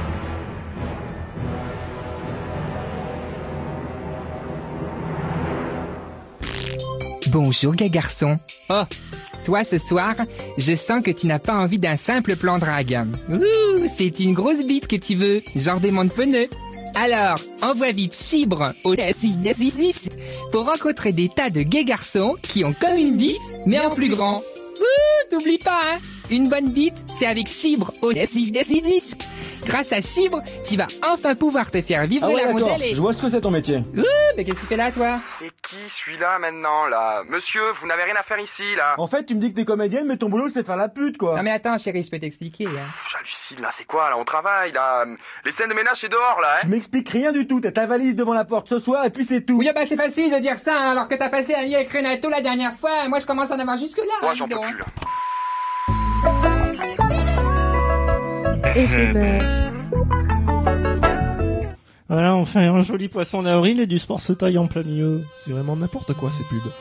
Bonjour, gars garçon. Oh, toi ce soir, je sens que tu n'as pas envie d'un simple plan drague. Ouh, c'est une grosse bite que tu veux, genre des mondes pneus. Alors, envoie vite Chibre au dix dix dix pour rencontrer des tas de gays garçons qui ont comme une bite, mais en plus grand. Ouh, t'oublies pas, hein. Une bonne bite, c'est avec Chibre au dix dix dix. Grâce à Chibre, tu vas enfin pouvoir te faire vivre Ah ouais, la d'accord, rondelle et... je vois ce que c'est ton métier. Ouh, mais qu'est-ce que tu fais là, toi? C'est qui celui-là maintenant là? Monsieur, vous n'avez rien à faire ici là. En fait, tu me dis que t'es comédienne, mais ton boulot c'est faire la pute, quoi. Non mais attends, chérie, je peux t'expliquer. Hein. J'hallucine là, c'est quoi là? On travaille là. Les scènes de ménage c'est dehors là, hein. Tu m'expliques rien du tout, t'as ta valise devant la porte ce soir et puis c'est tout. Oui, bah c'est facile de dire ça, hein, alors que t'as passé la nuit avec Renato la dernière fois. Moi je commence à en avoir jusque là. Moi hein, j'en dis peux donc. plus là. Éphémère. Voilà, on fait un joli poisson d'avril et du sport se taille en plein milieu. C'est vraiment n'importe quoi ces pubs.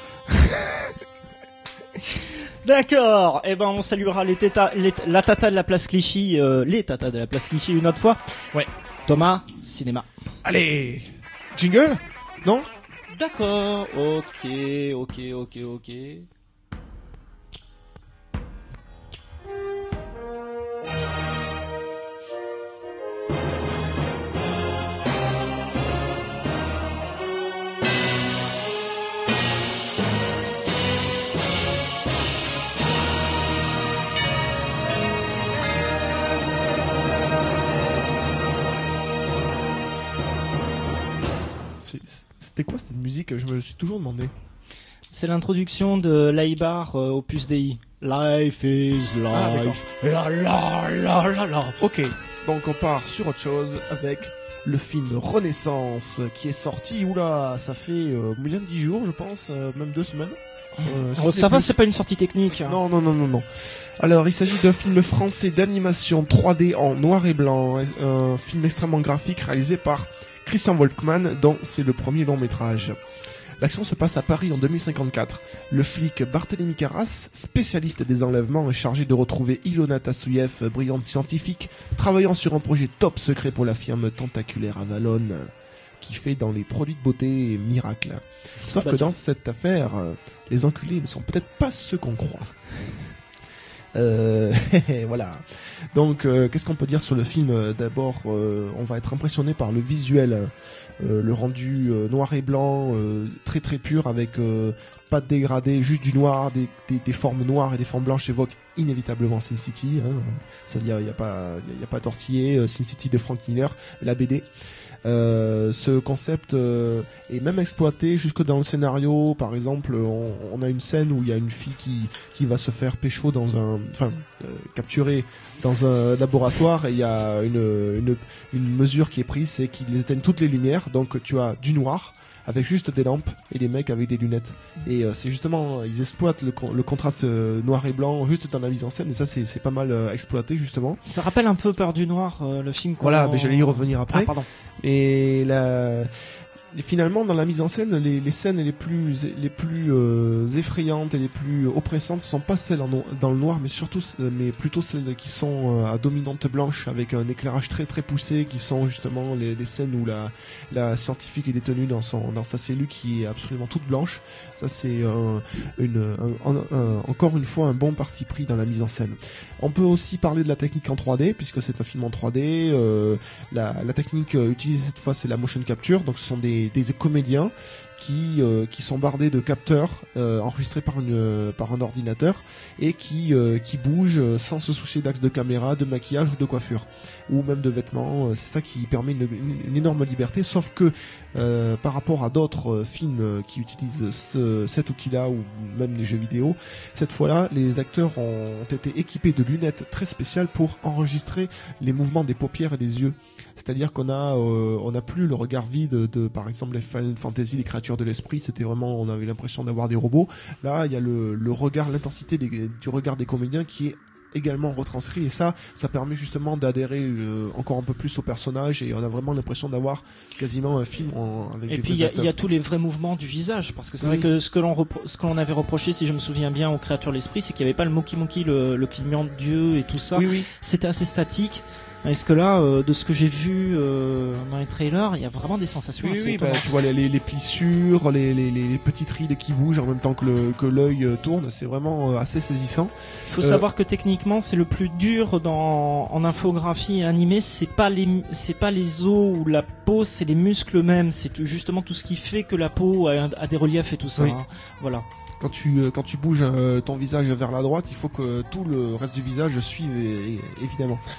D'accord. Eh ben, on saluera les tétas, les, la tata de la place Clichy, euh, les tatas de la place Clichy une autre fois. Ouais. Thomas, cinéma. Allez, jingle? Non? D'accord. Ok, ok, ok, ok. C'était quoi cette musique? Je me suis toujours demandé. C'est l'introduction de Laïbar euh, Opus Dei. Life is life. Ah, la la la la la. Ok, donc on part sur autre chose avec le film Renaissance qui est sorti, oula, ça fait euh, moins de dix jours je pense, euh, même deux semaines. Euh, Oh, si ça va, plus. c'est pas une sortie technique. hein. Non, non, non, non, non. Alors, il s'agit d'un film français d'animation trois D en noir et blanc, un film extrêmement graphique réalisé par Christian Volkmann, dont c'est le premier long métrage. L'action se passe à Paris en deux mille cinquante-quatre. Le flic Barthélemy Carras, spécialiste des enlèvements, est chargé de retrouver Ilona Tassouyev, brillante scientifique, travaillant sur un projet top secret pour la firme tentaculaire Avalon, qui fait dans les produits de beauté miracles. Sauf bah, que tiens. dans cette affaire, euh, les enculés ne sont peut-être pas ceux qu'on croit. Euh, voilà. Donc, euh, qu'est-ce qu'on peut dire sur le film? D'abord, euh, on va être impressionné par le visuel, euh, le rendu euh, noir et blanc, euh, très très pur, avec euh, pas de dégradé, juste du noir, des, des, des formes noires et des formes blanches évoquent inévitablement Sin City. Hein. C'est-à-dire, il n'y a pas, il y a pas tortillé. euh, Sin City de Frank Miller, la B D. Euh, ce concept euh, est même exploité jusque dans le scénario. Par exemple, on, on a une scène où il y a une fille qui qui va se faire pécho dans un, enfin, euh, capturer dans un laboratoire, et il y a une une une mesure qui est prise, c'est qu'ils éteignent toutes les lumières. Donc tu as du noir avec juste des lampes et les mecs avec des lunettes. Et euh, c'est justement, ils exploitent le, con- le contraste euh, noir et blanc juste dans la mise en scène, et ça c'est c'est pas mal euh, exploité justement. Ça rappelle un peu Peur du Noir, euh, le film. qu'on- Voilà, mais j'allais y revenir après. Ah, pardon. Et la... et finalement, dans la mise en scène, les, les scènes les plus les plus euh, effrayantes et les plus oppressantes sont pas celles en no- dans le noir, mais surtout, mais plutôt celles qui sont euh, à dominante blanche, avec un éclairage très très poussé, qui sont justement les, les scènes où la la scientifique est détenue dans son dans sa cellule qui est absolument toute blanche. Ça, c'est euh, une un, un, un, encore une fois un bon parti pris dans la mise en scène. On peut aussi parler de la technique en trois D, puisque c'est un film en trois D. Euh, la, la technique euh, utilisée cette fois, c'est la motion capture. Donc, ce sont des, des comédiens qui euh, qui sont bardés de capteurs euh, enregistrés par une euh, par un ordinateur, et qui euh, qui bougent euh, sans se soucier d'axe de caméra, de maquillage ou de coiffure, ou même de vêtements. Euh, c'est ça qui permet une, une, une énorme liberté. Sauf que euh, par rapport à d'autres euh, films euh, qui utilisent ce, cet outil-là, ou même les jeux vidéo, cette fois-là, les acteurs ont, ont été équipés de lunettes très spéciales pour enregistrer les mouvements des paupières et des yeux. C'est-à-dire qu'on a euh, on n'a plus le regard vide de, de par exemple les Final Fantasy, les créatures de l'esprit. C'était vraiment, on avait l'impression d'avoir des robots. Là, il y a le, le regard, l'intensité des, du regard des comédiens qui est également retranscrit, et ça ça permet justement d'adhérer euh, encore un peu plus au personnage, et on a vraiment l'impression d'avoir quasiment un film en, avec Et des puis il vrais y, a- acteurs. il y a tous les vrais mouvements du visage, parce que c'est Oui. vrai que ce que l'on repro- ce que l'on avait reproché, si je me souviens bien, aux créatures de l'esprit, c'est qu'il n'y avait pas le Moki Moki, le, le clignement de Dieu et tout ça. Oui, oui. C'était assez statique. Est-ce que là, euh, de ce que j'ai vu euh, dans les trailers, il y a vraiment des sensations Oui, assez oui, bah, étonnantes. tu vois les, les, les plissures, les, les, les, les petites rides qui bougent en même temps que le que l'œil euh, tourne, c'est vraiment euh, assez saisissant. Il faut Euh, savoir que techniquement, c'est le plus dur dans en infographie animée. C'est pas les c'est pas les os ou la peau, c'est les muscles eux-mêmes. C'est tout- justement tout ce qui fait que la peau a, a des reliefs et tout ça. Oui. hein. Voilà. Quand tu euh, quand tu bouges euh, ton visage vers la droite, il faut que tout le reste du visage suive, é- é- évidemment.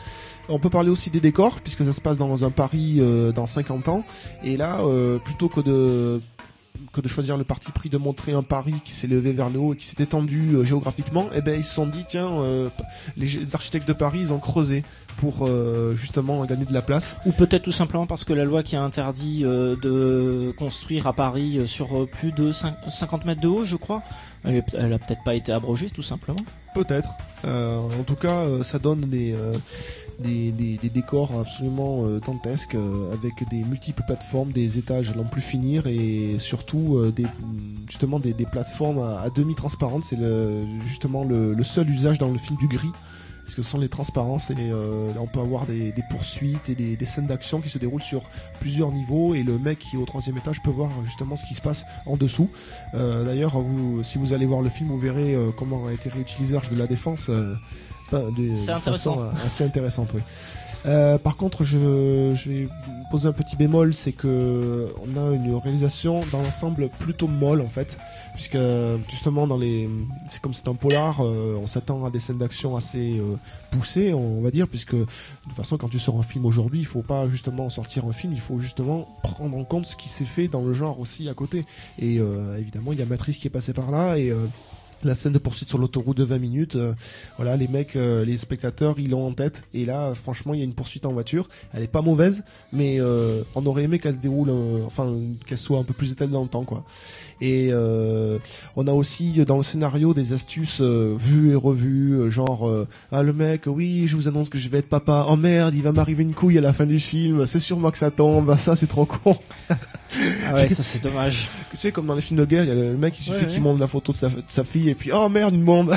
On peut parler aussi des décors, puisque ça se passe dans un Paris euh, dans cinquante ans. Et là, euh, plutôt que de que de choisir le parti pris de montrer un Paris qui s'est levé vers le haut et qui s'est étendu euh, géographiquement, eh ben ils se sont dit tiens, euh, les architectes de Paris ils ont creusé pour euh, justement gagner de la place. Ou peut-être tout simplement parce que la loi qui a interdit euh, de construire à Paris euh, sur euh, plus de cinquante mètres de haut, je crois, elle, est- elle a peut-être pas été abrogée tout simplement. Peut-être. Euh, en tout cas, euh, ça donne des, euh, des, des, des décors absolument euh, dantesques euh, avec des multiples plateformes, des étages à n'en plus finir et surtout euh, des, justement des, des plateformes à, à demi transparentes. C'est le, justement le, le seul usage dans le film du gris. Parce que ce sont les transparences et euh, là on peut avoir des, des poursuites et des, des scènes d'action qui se déroulent sur plusieurs niveaux et le mec qui est au troisième étage peut voir justement ce qui se passe en dessous. Euh, D'ailleurs, vous, si vous allez voir le film, vous verrez euh, comment a été réutilisé l'Arche de la Défense. Euh, ben, de, C'est de intéressant. façon euh, assez intéressante, oui. Euh, par contre, je, je vais poser un petit bémol, c'est que on a une réalisation dans l'ensemble plutôt molle en fait, puisque justement dans les, c'est comme c'est un polar, euh, on s'attend à des scènes d'action assez euh, poussées, on va dire, puisque de toute façon quand tu sors un film aujourd'hui, il faut pas justement sortir un film, il faut justement prendre en compte ce qui s'est fait dans le genre aussi à côté. Et euh, évidemment, il y a Matrix qui est passé par là et euh, la scène de poursuite sur l'autoroute de vingt minutes, euh, voilà, les mecs, euh, les spectateurs, ils l'ont en tête. Et là, euh, franchement, il y a une poursuite en voiture. Elle est pas mauvaise, mais euh, on aurait aimé qu'elle se déroule, euh, enfin, qu'elle soit un peu plus étalée dans le temps, quoi. Et euh, on a aussi euh, dans le scénario des astuces euh, vues et revues, euh, genre euh, ah le mec, oui, je vous annonce que je vais être papa. Oh merde, il va m'arriver une couille à la fin du film. C'est sûr moi que ça tombe. Ah, ça, c'est trop con. Ah ouais, ça c'est dommage. Tu sais, comme dans les films de guerre, il y a le mec qui suffit Ouais, qu'il ouais. montre la photo de sa, de sa fille et puis oh merde, une bombe.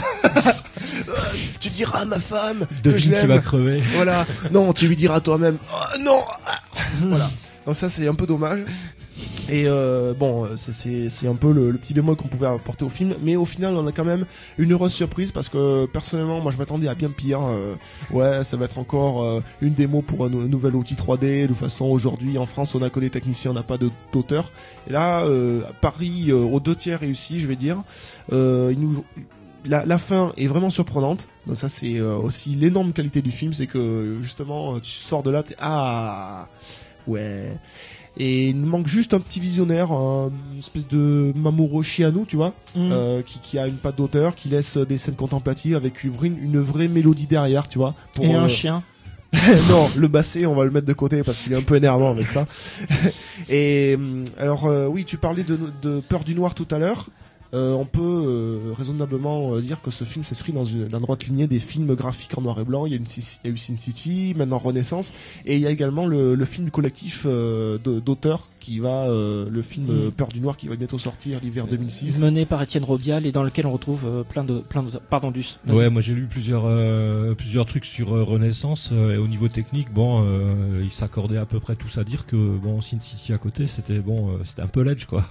Tu diras à ma femme que je Devine qui l'aime. va crever. Voilà. Non, tu lui diras toi-même. Oh, non. Voilà. Donc ça c'est un peu dommage. Et euh, bon, c'est c'est c'est un peu le, le petit bémol qu'on pouvait apporter au film, mais au final on a quand même une heureuse surprise parce que personnellement moi je m'attendais à bien pire. Euh, ouais, ça va être encore euh, une démo pour un, nou- nouvel outil trois D. De toute façon aujourd'hui en France on a que des techniciens, on n'a pas de- d'auteur. Et là, euh, Paris euh, aux deux tiers réussi, je vais dire. Euh, il nous la, la fin est vraiment surprenante. Donc ça c'est euh, aussi l'énorme qualité du film, c'est que justement tu sors de là, t'es ah ouais. Et il nous manque juste un petit visionnaire, un- une espèce de Mamoru Shiano, tu vois, Mm. euh, qui, qui a une patte d'auteur, qui laisse des scènes contemplatives avec une vraie, une vraie mélodie derrière, tu vois. Pour, Et euh, un chien. non, le basset, on va le mettre de côté parce qu'il est un peu énervant avec ça. Et hum, alors euh, oui, tu parlais de, de Peur du noir tout à l'heure. Euh, on peut euh, raisonnablement euh, dire que ce film s'inscrit dans une, la droite lignée des films graphiques en noir et blanc. Il y a, une, Ci- il y a eu Sin City, maintenant Renaissance, et il y a également le, le film collectif euh, de- d'auteurs qui va, euh, le film euh, Peur du noir qui va bientôt sortir l'hiver deux mille six. Mené par Étienne Rodial et dans lequel on retrouve euh, plein de plein de pardon du Ouais, moi j'ai lu plusieurs euh, plusieurs trucs sur euh, Renaissance euh, et au niveau technique, bon, euh, ils s'accordaient à peu près tous à dire que bon, Sin City à côté, c'était bon, euh, c'était un peu ledge quoi.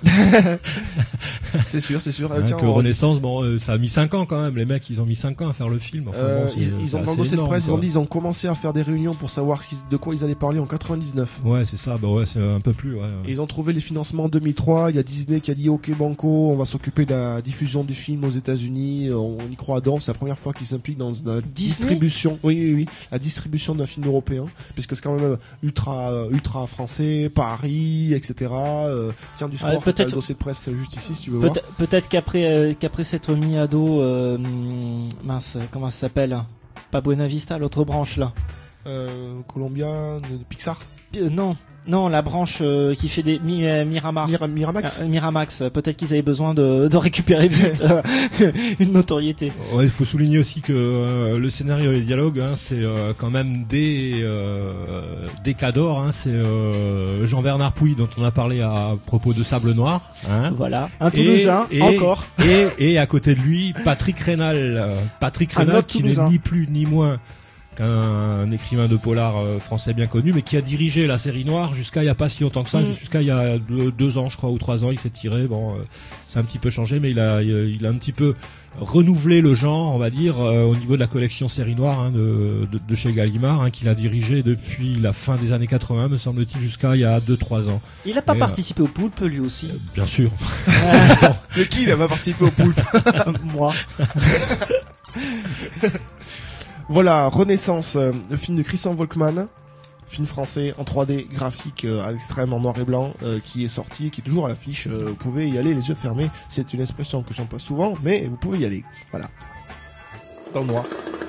C'est sûr, c'est sûr. Euh, Hein, tiens, que on- Renaissance, bon, euh, ça a mis cinq ans quand même. Les mecs, ils ont mis cinq ans à faire le film. Enfin, Euh, bon, c'est- ils, c'est ils ont dans assez le dossier de énorme, presse, ils quoi. ont dit ils ont commencé à faire des réunions pour savoir ce qu'ils- de quoi ils allaient parler en quatre-vingt-dix-neuf. Ouais, c'est ça. Bah ouais, c'est un peu plus. Ouais. Et ils ont trouvé les financements en deux mille trois. Il y a Disney qui a dit OK Banco, on va s'occuper de la diffusion du film aux États-Unis. On y croit à don. C'est la première fois qu'ils s'impliquent dans la distribution. Oui, oui, oui, la distribution d'un film européen, puisque c'est quand même ultra, euh, ultra français, Paris, et cetera. Euh, tiens du sport. Ouais, t'as peut-être- le dossier de presse juste ici, si tu veux voir. Peut- Peut-être qu'après euh, qu'après s'être mis à dos, euh, hum, mince, comment ça s'appelle? Pas Buena Vista, l'autre branche là. Euh, Columbia, euh, Pixar. Euh, non, non, la branche euh, qui fait des Mi- euh, Miramar. Mira- Miramax. Euh, Miramax. Peut-être qu'ils avaient besoin de, de récupérer vite euh, une notoriété. Ouais, il faut souligner aussi que euh, le scénario et les dialogues, hein, c'est euh, quand même des euh, des cadors. Hein, c'est euh, Jean-Bernard Pouille dont on a parlé à propos de Sable Noir. Hein. Voilà, un Toulousain, et, encore. Et, et à côté de lui, Patrick Rénal. Euh, Patrick Un Rénal autre qui n'est Toulousain. ni plus ni moins qu'un écrivain de polar euh, français bien connu, mais qui a dirigé la série Noire jusqu'à il y a pas si longtemps que ça, Mm. jusqu'à il y a deux, deux ans, je crois, ou trois ans, il s'est tiré. Bon, euh, c'est un petit peu changé, mais il a, il a un petit peu renouvelé le genre, on va dire, euh, au niveau de la collection série Noire hein, de, de, de chez Gallimard, hein, qu'il a dirigé depuis la fin des années quatre-vingts, me semble-t-il, jusqu'à il y a deux trois ans. Il a pas Et, participé au Poulpe lui aussi. euh, bien sûr. Mais qui il a pas participé au poulpe? Moi. Voilà, Renaissance, euh, le film de Christian Volkmann, film français en trois D, graphique euh, à l'extrême, en noir et blanc, euh, qui est sorti, qui est toujours à l'affiche. Euh, vous pouvez y aller les yeux fermés. C'est une expression que j'emploie souvent, mais vous pouvez y aller. Voilà. Dans le noir.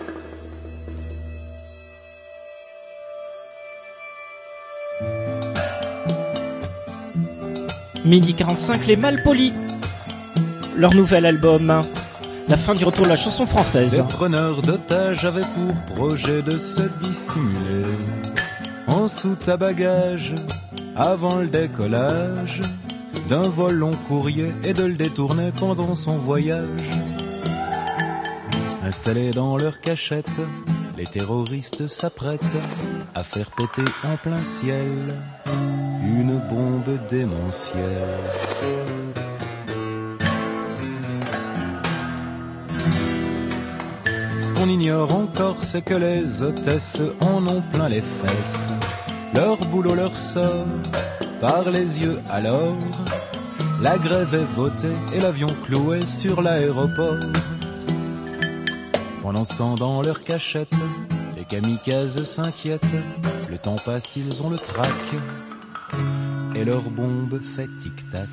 Midi quarante-cinq, les Malpolis. Leur nouvel album. La fin du retour de la chanson française. Les preneurs d'otages avaient pour projet de se dissimuler en soute à bagages avant le décollage d'un vol long courrier et de le détourner pendant son voyage. Installés dans leur cachette, les terroristes s'apprêtent à faire péter en plein ciel une bombe démentielle. Ce qu'on ignore encore, c'est que les hôtesses en ont plein les fesses. Leur boulot leur sort par les yeux alors. La grève est votée et l'avion cloué sur l'aéroport. Pendant ce temps, dans leur cachette, les kamikazes s'inquiètent. Le temps passe, ils ont le trac et leur bombe fait tic-tac.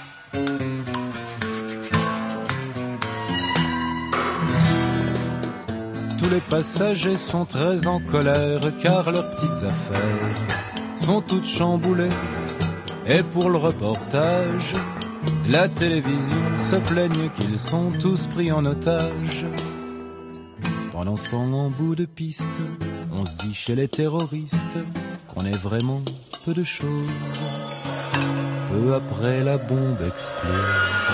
Tous les passagers sont très en colère car leurs petites affaires sont toutes chamboulées. Et pour le reportage, la télévision se plaigne qu'ils sont tous pris en otage. Pendant ce temps, en bout de piste, on se dit chez les terroristes qu'on est vraiment peu de choses. Peu après, la bombe explose.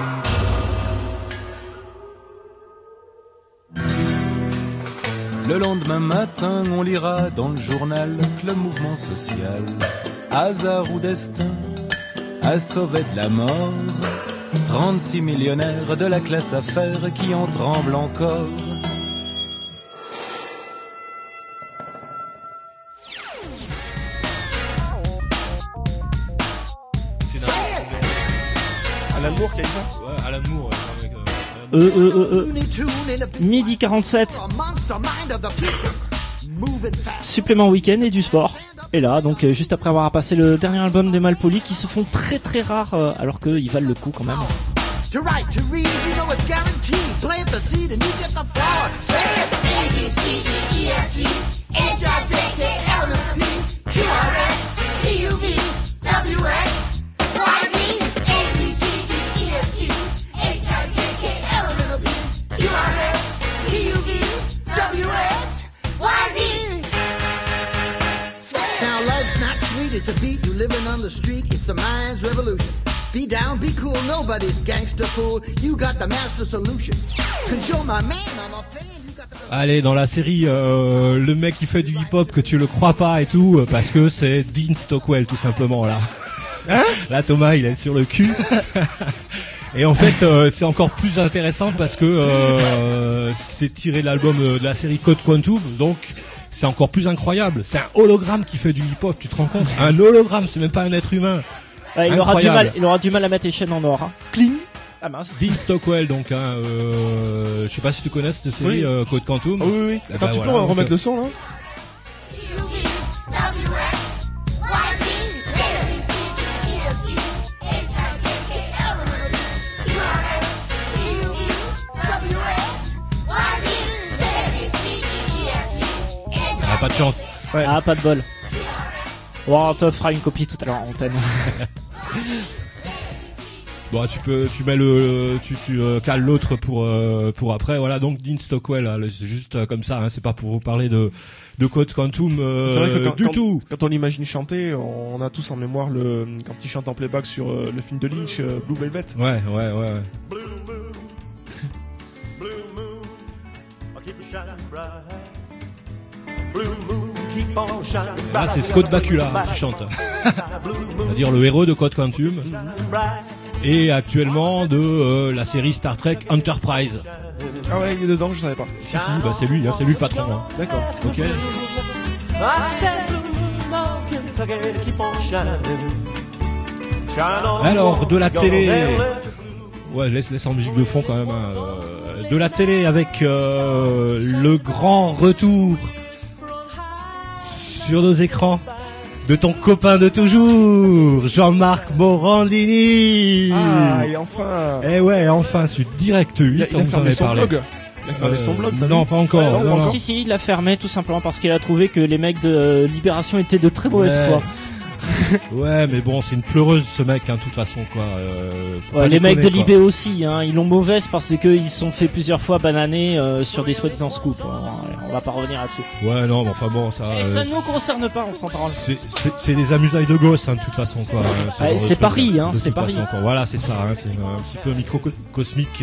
Le lendemain matin, on lira dans le journal que le mouvement social, hasard ou destin, a sauvé de la mort trente-six millionnaires de la classe affaires qui en tremblent encore. Alan Moore qui a dit ça ? Ouais, Alan Moore. Ouais, avec, euh, Euh, euh, euh, euh. Midi quarante-sept. Supplément week-end et du sport. Et là, donc, euh, juste après avoir passé le dernier album des Malpolis, qui se font très très rares, euh, alors qu'ils valent le coup quand même. To write, to read, you know it's guaranteed. Plant the seed and you get the flower. Say it. A, B, C, D, E, F, G, H, I, J, K, L, M, P, Q, R, S, T, U, V, W, X, Y, Z. A, B, C, D, E, F, G, H, I, J, K, L, M, P, Q, R, S, T, U, V, W, X, Y, Z. Now life's not sweet, it's a beat, you living on the street, it's the mind's revolution. Be down, be cool, nobody's gangster fool. You got the master solution. Cause you're my man, I'm a fan. You got the... Allez, dans la série, euh, le mec qui fait du hip-hop que tu le crois pas et tout, parce que c'est Dean Stockwell tout simplement là. Hein? Là, Thomas, il est sur le cul. Et en fait, euh, c'est encore plus intéressant parce que euh, c'est tiré de l'album euh, de la série Code Quantum, donc c'est encore plus incroyable. C'est un hologramme qui fait du hip-hop, tu te rends compte? Un hologramme, c'est même pas un être humain. Ouais, il aura du mal, il aura du mal à mettre les chaînes en or. Hein. Cling. Ah mince. Dean Stockwell, donc, hein, euh, je sais pas si tu connais cette série, oui. euh, Code Quantum. Ah, oui, oui. Eh Attends, ben, tu voilà, peux donc, remettre euh, le son là? Ah, pas de chance. Ouais. Ah, pas de bol. Bon, on te fera une copie tout à l'heure en antenne. Bon, tu peux, tu mets le, tu, tu euh, cales l'autre pour euh, pour après. Voilà, donc Dean Stockwell, là, c'est juste euh, comme ça. Hein, c'est pas pour vous parler de de Code Quantum euh, c'est vrai que quand, du quand, tout. Quand on l'imagine chanter, on a tous en mémoire le quand il chante en playback sur euh, le film de Lynch, euh, Blue Velvet. Ouais, ouais, ouais. ouais. Blue moon, blue moon, I'll keep it shining bright. Blue moon, keep on shining bright. Là, c'est Scott Bakula qui chante. C'est-à-dire le héros de Code Quantum. Et actuellement de euh, la série Star Trek Enterprise. Ah ouais, il est dedans, je savais pas. Si, si, bah c'est lui, hein, c'est lui le patron. Hein. D'accord. Ok. Alors, de la télé. Ouais, laisse, laisse en musique de fond quand même. Hein. Euh, de la télé avec euh, le grand retour sur nos écrans de ton copain de toujours, Jean-Marc Morandini. Ah, et enfin. Eh ouais, enfin sur Direct huit, il a, il a on vous en fermé avait son parlé. blog. Il a fermé Euh, son blog. t'as non, vu pas encore. Ouais, non, non, pas non. encore. Si, si, il l'a fermé tout simplement parce qu'il a trouvé que les mecs de euh, Libération étaient de très mauvaise Ouais. foi. Ouais, mais bon, c'est une pleureuse ce mec, hein, de toute façon, quoi. Euh, faut Ouais, pas les mecs de déconner, Libé aussi, hein, ils l'ont mauvaise parce qu'ils se sont fait plusieurs fois bananer euh, sur des soi-disant scoops. Hein. On va pas revenir là-dessus. quoi. Ouais, non, mais enfin bon, ça. Et euh, ça ne nous concerne pas, on s'en parle. C'est, c'est, c'est des amusailles de gosses, hein, de toute façon, quoi. hein, ce Ouais, genre de c'est truc, Paris, hein, de c'est toute Paris. façon, quoi. Voilà, c'est ça, hein, c'est un petit peu microcosmique.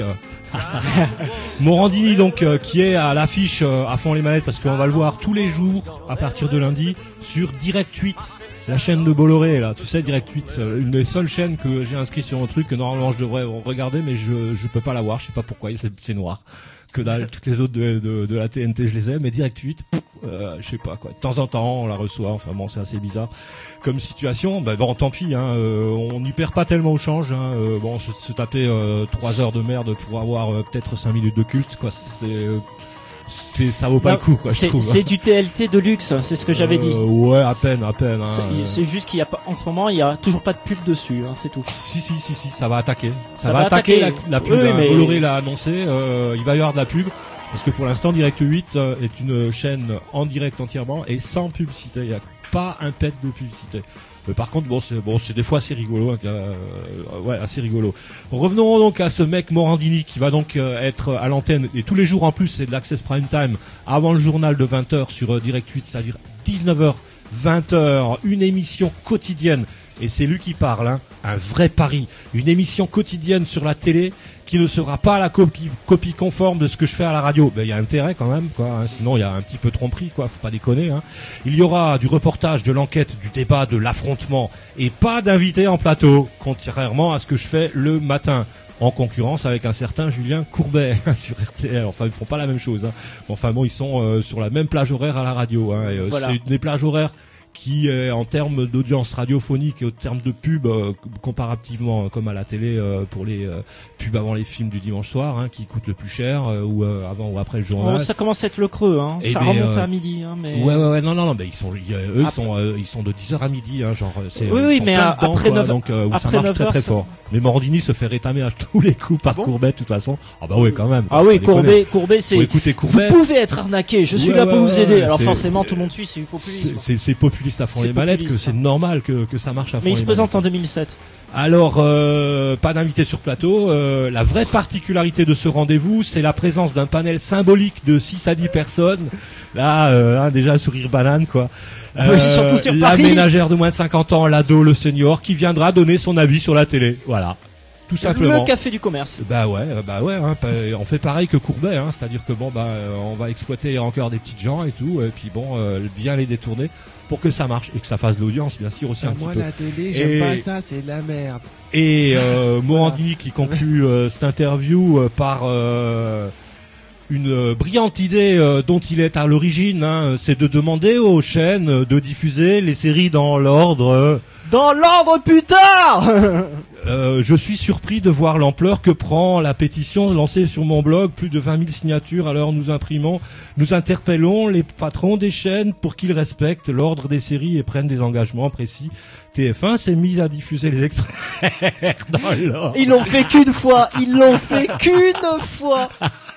Morandini, donc, euh, qui est à l'affiche euh, à fond les manettes, parce qu'on va le voir tous les jours, à partir de lundi, sur Direct huit. C'est la chaîne de Bolloré, là, tu sais, Direct huit, euh, une des seules chaînes que j'ai inscrit sur un truc que normalement je devrais regarder, mais je je peux pas la voir, je sais pas pourquoi, c'est, c'est noir. Que dalle, toutes les autres de, de, de la T N T, je les aime, mais Direct huit, pff, euh, je sais pas quoi. De temps en temps, on la reçoit, enfin bon, c'est assez bizarre comme situation. Ben bon, tant pis, hein, euh, on n'y perd pas tellement au change. Hein, euh, bon, se, se taper euh, trois heures de merde pour avoir euh, peut-être cinq minutes de culte, quoi, c'est... Euh, c'est ça vaut pas Non, le coup, quoi, je c'est, trouve. c'est du T L T de luxe, c'est ce que j'avais Euh, dit. Ouais, à peine, à peine. Hein, C'est, euh. c'est juste qu'il y a pas, en ce moment, il y a toujours pas de pub dessus, hein, c'est tout. Si, si, si, si, ça va attaquer. Ça, Ça va, va attaquer, attaquer. la, la pub. Oui, hein. mais- Bolloré l'a annoncé. Euh, il va y avoir de la pub. Parce que pour l'instant, Direct huit euh, est une chaîne en direct entièrement et sans publicité. Il n'y a pas un pet de publicité. Mais par contre, bon, c'est bon, c'est des fois assez rigolo. Hein, euh, ouais, assez rigolo. Revenons donc à ce mec Morandini qui va donc euh, être à l'antenne et tous les jours en plus, c'est de l'Access Prime Time avant le journal de vingt heures sur euh, Direct huit, c'est-à-dire dix-neuf heures, vingt heures, une émission quotidienne. Et c'est lui qui parle, hein, un vrai pari, une émission quotidienne sur la télé qui ne sera pas la copie, copie conforme de ce que je fais à la radio. Ben il y a intérêt quand même, quoi. Hein, sinon il y a un petit peu tromperie, quoi. Faut pas déconner. Hein. Il y aura du reportage, de l'enquête, du débat, de l'affrontement et pas d'invités en plateau, contrairement à ce que je fais le matin. En concurrence avec un certain Julien Courbet sur R T L. Enfin, ils font pas la même chose. Hein. Enfin bon, ils sont euh, sur la même plage horaire à la radio. Hein, et, euh, Voilà. c'est des plages horaires qui, euh, en termes d'audience radiophonique et en termes de pub, euh, comparativement euh, comme à la télé euh, pour les euh, pubs avant les films du dimanche soir, hein, qui coûtent le plus cher, euh, ou euh, avant ou après le journal. Oh, ça commence à être le creux, hein. Eh Ça ben, remonte euh, à midi, hein, mais. Ouais, ouais, ouais, non, non, non, mais ils sont, ils, euh, eux, ils Après- sont, euh, ils sont de dix heures à midi, hein, genre, euh, c'est, Oui, ils oui, sont mais plein à- dedans, après quoi, neuf donc, euh, où ça après marche neuf très heures, très ça- fort. Mais Morandini se fait rétamer à tous les coups par Courbet, de toute façon. Ah bah ouais, quand même. Ah faut oui, pas déconner. Courbet, Courbet, c'est. Faut écouter Vous Courbet. pouvez être arnaqué, je suis Ouais, là pour ouais, vous ouais, aider. Alors c'est- forcément, tout le monde suit, c'est du populisme. C'est, c'est, c'est populiste à fond C'est les manettes, que populiste, c'est hein. normal que, que ça marche à fond Mais il les se manettes. présente en deux mille sept. Alors, euh, pas d'invité sur plateau. Euh, la vraie particularité de ce rendez-vous, c'est la présence d'un panel symbolique de six à dix personnes. Là, euh, hein, déjà, sourire banane, quoi. Oui, ils sont tous sur la Paris. ménagère de moins de cinquante ans, l'ado, le senior, qui viendra donner son avis sur la télé. Voilà. Tout simplement. Le café du commerce. Bah ouais, euh, bah ouais, hein, pa- on fait pareil que Courbet, hein, c'est-à-dire que bon bah euh, on va exploiter les rancœurs des petites gens et tout, et puis bon euh, bien les détourner pour que ça marche et que ça fasse de l'audience, bien sûr aussi un Moi, petit peu. la télé, j'aime Et- pas ça, c'est de la merde. Et euh, Morandini qui conclut euh, cette interview euh, par euh, une euh, brillante idée euh, dont il est à l'origine, hein, c'est de demander aux chaînes euh, de diffuser les séries dans l'ordre. euh, Dans l'ordre, putain. Euh, je suis surpris de voir l'ampleur que prend la pétition lancée sur mon blog. Plus de vingt mille signatures. Alors nous imprimons, nous interpellons les patrons des chaînes pour qu'ils respectent l'ordre des séries et prennent des engagements précis. T F un s'est mis à diffuser les extraits dans l'ordre. Ils l'ont fait qu'une fois. Ils l'ont fait qu'une fois.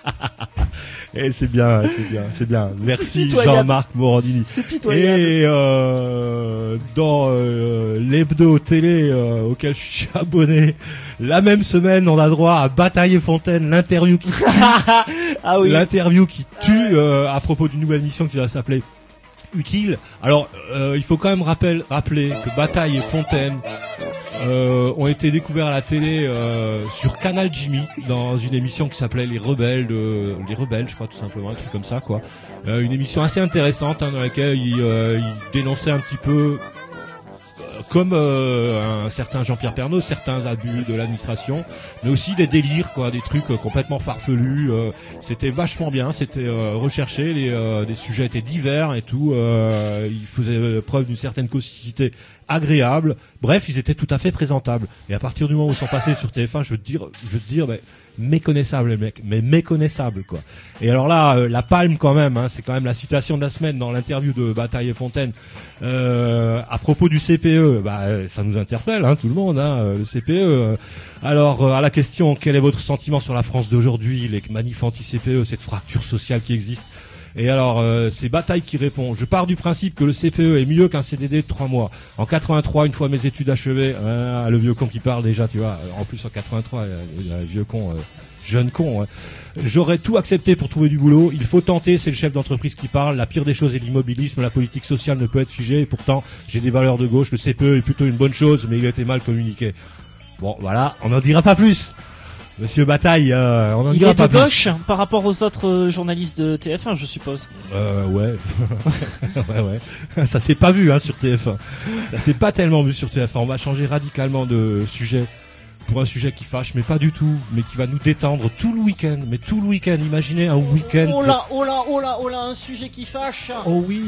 Et c'est bien, c'est bien, c'est bien. Merci pitoyable. Jean-Marc Morandini. C'est pitoyable. Et euh, dans euh, l'hebdo télé euh, auquel je suis abonné, la même semaine, on a droit à Bataille et Fontaine, l'interview qui tue, Ah oui. l'interview qui tue euh, à propos d'une nouvelle mission qui va s'appeler Utile. Alors, euh, il faut quand même rappel, rappeler que Bataille et Fontaine euh, ont été découverts à la télé euh, sur Canal Jimmy dans une émission qui s'appelait Les Rebelles, de, les Rebelles, je crois tout simplement, un truc comme ça, quoi. Euh, une émission assez intéressante hein, dans laquelle ils euh, il dénonçaient un petit peu, euh, comme euh, un certain Jean-Pierre Pernaut, certains abus de l'administration, mais aussi des délires, quoi, des trucs euh, complètement farfelus. Euh, c'était vachement bien, c'était euh, recherché, les, euh, les sujets étaient divers et tout. Euh, il faisait preuve d'une certaine causticité agréables. Bref, ils étaient tout à fait présentables. Et à partir du moment où ils sont passés sur T F un, je veux te dire, je veux te dire, mais méconnaissables les mecs, mais méconnaissables quoi. Et alors là, euh, la palme quand même, hein, c'est quand même la citation de la semaine dans l'interview de Bataille et Fontaine euh, à propos du C P E. Bah, ça nous interpelle, hein, tout le monde, hein, le C P E. Euh, alors euh, à la question, quel est votre sentiment sur la France d'aujourd'hui, les manifs anti-C P E, cette fracture sociale qui existe? Et alors, euh, c'est Bataille qui répond. Je pars du principe que le C P E est mieux qu'un C D D de trois mois. En quatre-vingt-trois, une fois mes études achevées, hein, le vieux con qui parle déjà, tu vois. En plus, en quatre-vingt-trois, il y a un vieux con, euh, jeune con. Hein. J'aurais tout accepté pour trouver du boulot. Il faut tenter, c'est le chef d'entreprise qui parle. La pire des choses est l'immobilisme. La politique sociale ne peut être figée. Et pourtant, j'ai des valeurs de gauche. Le C P E est plutôt une bonne chose, mais il a été mal communiqué. Bon, voilà, on n'en dira pas plus. Monsieur Bataille, euh, on en il dira est pas de plus. gauche par rapport aux autres euh, journalistes de T F un, je suppose. Euh, ouais. ouais, ouais. Ça s'est pas vu, hein, sur T F un. Ça s'est pas tellement vu sur T F un. On va changer radicalement de sujet pour un sujet qui fâche, mais pas du tout, mais qui va nous détendre tout le week-end. Mais tout le week-end, imaginez un week-end. Oh là, oh là, oh là, oh là, un sujet qui fâche. Oh oui.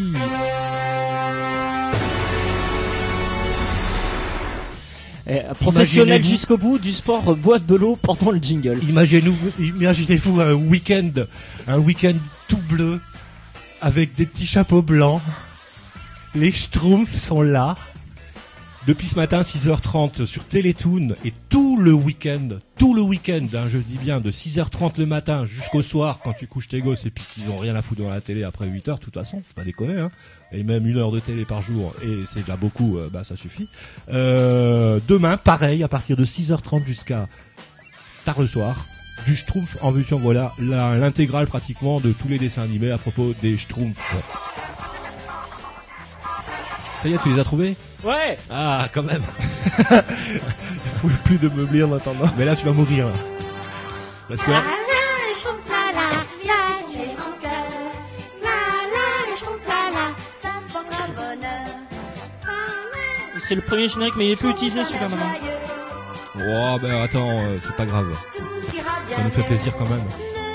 Eh, professionnel Imaginez-vous- jusqu'au bout du sport, euh, boîte de l'eau pendant le jingle. Imaginez-vous, imaginez-vous un week-end, un week-end tout bleu, avec des petits chapeaux blancs. Les Schtroumpfs sont là. Depuis ce matin, six heures trente sur Télétoon, et tout le week-end, tout le week-end, hein, je dis bien, de six heures trente le matin jusqu'au soir, quand tu couches tes gosses et puis qu'ils ont rien à foutre dans la télé après huit heures, de toute façon, faut pas déconner, hein. Et même une heure de télé par jour, et c'est déjà beaucoup, euh, bah ça suffit. Euh, demain, pareil, à partir de six heures trente jusqu'à tard le soir, du Schtroumpf en vue, voilà, la- l'intégrale pratiquement de tous les dessins animés à propos des Schtroumpfs. Ça y est, tu les as trouvés? Ouais. Ah, quand même. Je pouvais plus de meubler en attendant. Mais là, tu vas mourir. Parce que là, C'est le premier générique, mais il est plus utilisé celui-là maintenant. oh, ben attends, euh, c'est pas grave. Ça nous fait plaisir quand même.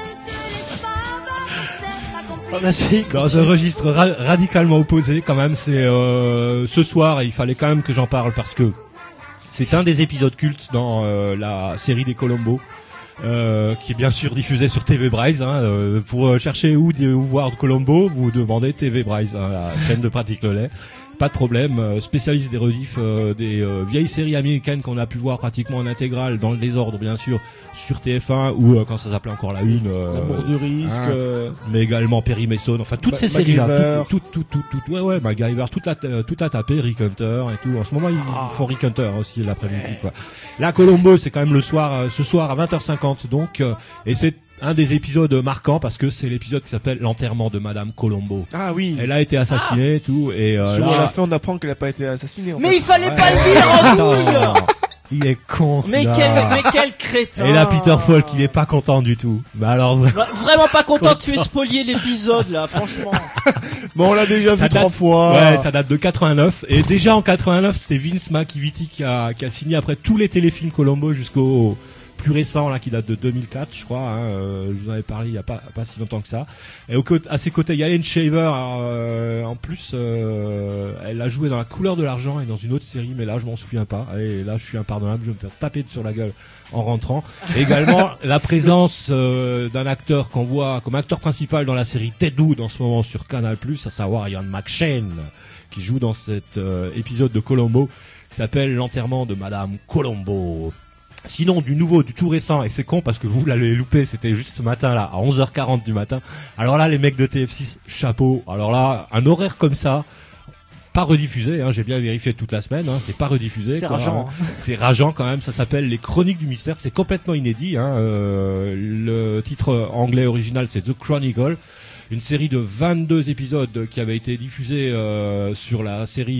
Oh, bah, c'est- Dans un registre ra- radicalement opposé, quand même, c'est euh, ce soir, et il fallait quand même que j'en parle parce que c'est un des épisodes cultes dans euh, la série des Colombo, euh, qui est bien sûr diffusée sur T V Braise. Hein, euh, pour euh, chercher où, où voir Colombo, vous demandez T V Braise, hein, la chaîne de Pratique le lait. Pas de problème, euh, spécialiste des rediffs euh, des euh, vieilles séries américaines qu'on a pu voir pratiquement en intégrale, dans le désordre bien sûr, sur T F un ou euh, quand ça s'appelait encore la une. Euh, L'amour du risque. hein, euh, mais également Perry Mason, enfin toutes Ma- ces séries-là, MacGyver. tout, tout, tout, tout, tout, ouais, ouais, MacGyver, toute la, euh, toute la tapée, Rick Hunter et tout. En ce moment, ils Ah. font Rick Hunter aussi l'après-midi, quoi. Là, Colombo, c'est quand même le soir, euh, ce soir à vingt heures cinquante, donc, euh, et c'est un des épisodes marquants parce que c'est l'épisode qui s'appelle l'enterrement de Madame Colombo. Ah oui. Elle a été assassinée, et tout, et euh, Sur là, à la fin, on apprend qu'elle a pas été assassinée. en Mais fait. il fallait Ouais. pas le dire, oh, Attends, douille. il est con, Mais celui-là. quel, mais quel crétin. Et là, Peter Falk, il est pas content du tout. Mais alors, Bah, vraiment pas content de tuer Content. spolier l'épisode là, franchement. Bon, on l'a déjà Ça vu date- trois fois. Ouais, ça date de quatre-vingt-neuf. Et déjà en quatre-vingt-neuf, c'est Vince McKivity qui a, qui a signé après tous les téléfilms Colombo jusqu'au plus récent là qui date de deux mille quatre, je crois. Hein, euh, je vous en avais parlé il y a pas, pas si longtemps que ça. Et au côté, à ses côtés, il y a Ellen Shaver. Euh, en plus, euh, elle a joué dans La Couleur de l'argent et dans une autre série, mais là je m'en souviens pas. Et là, je suis impardonnable. Je vais me faire taper sur la gueule en rentrant. Et également la présence euh, d'un acteur qu'on voit comme acteur principal dans la série Deadwood en ce moment sur Canal plus, à savoir Ian McShane, qui joue dans cet euh, épisode de Colombo qui s'appelle L'enterrement de Madame Colombo. Sinon, du nouveau, du tout récent, et c'est con parce que vous l'avez loupé, c'était juste ce matin là, à onze heures quarante du matin. Alors là, les mecs de T F six, chapeau. Alors là, un horaire comme ça, pas rediffusé, hein, j'ai bien vérifié toute la semaine, hein, c'est pas rediffusé. C'est quoi, rageant, hein. C'est rageant quand même, ça s'appelle Les Chroniques du Mystère, c'est complètement inédit. Hein, euh, le titre anglais original, c'est The Chronicle. Une série de vingt-deux épisodes qui avait été diffusée euh, sur la série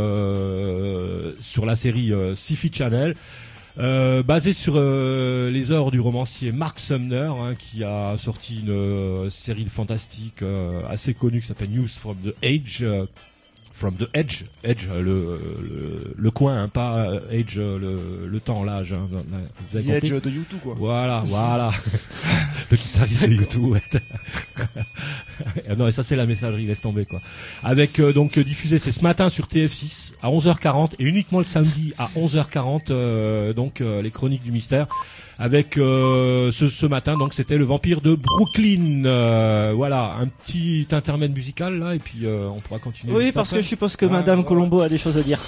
euh, sur la série euh, Sci-Fi Channel. Euh, basé sur euh, les œuvres du romancier Mark Sumner, hein, qui a sorti une euh, série fantastique euh, assez connue qui s'appelle News from the Age, euh, From the Edge, Edge, le le, le coin, hein, pas Edge, le, le temps, l'âge. Hein, vous avez The compris Edge de YouTube, quoi. Voilà, voilà. Le guitariste de YouTube. Ouais. Non, et ça c'est la messagerie, laisse tomber quoi. Avec euh, donc diffusé, c'est ce matin sur T F six à onze heures quarante et uniquement le samedi à onze heures quarante. Euh, donc euh, les Chroniques du Mystère. Avec euh, ce, ce matin, donc c'était le Vampire de Brooklyn. Euh, voilà, un petit intermède musical là, et puis euh, on pourra continuer. Oui, parce après. Que je suppose que ah, Madame voilà. Colombo a des choses à dire.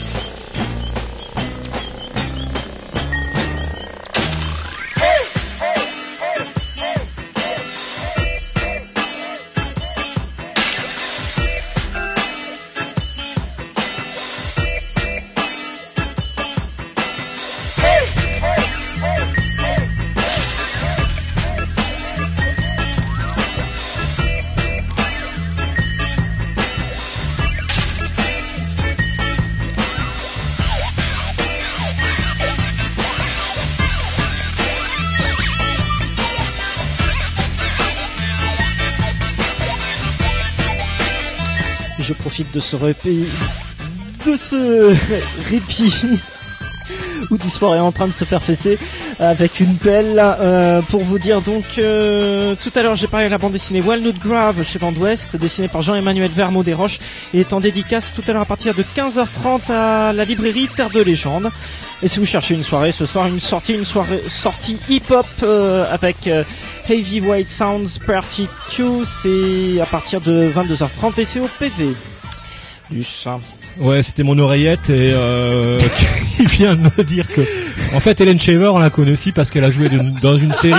Je profite de ce répit, de ce répit où du sport est en train de se faire fesser avec une pelle euh, pour vous dire donc euh, tout à l'heure j'ai parlé de la bande dessinée Walnut Grave chez Bande Ouest, dessinée par Jean-Emmanuel Vermeau des Roches. Il est en dédicace tout à l'heure à partir de quinze heures trente à la librairie Terre de Légende. Et si vous cherchez une soirée ce soir, une sortie, une soirée sortie hip-hop euh, avec euh, Heavy White Sounds Party deux, c'est à partir de vingt-deux heures trente et c'est au P V du sein. Ouais, c'était mon oreillette et euh, qui vient de me dire que en fait Hélène Shaver on la connaît aussi parce qu'elle a joué de, dans une série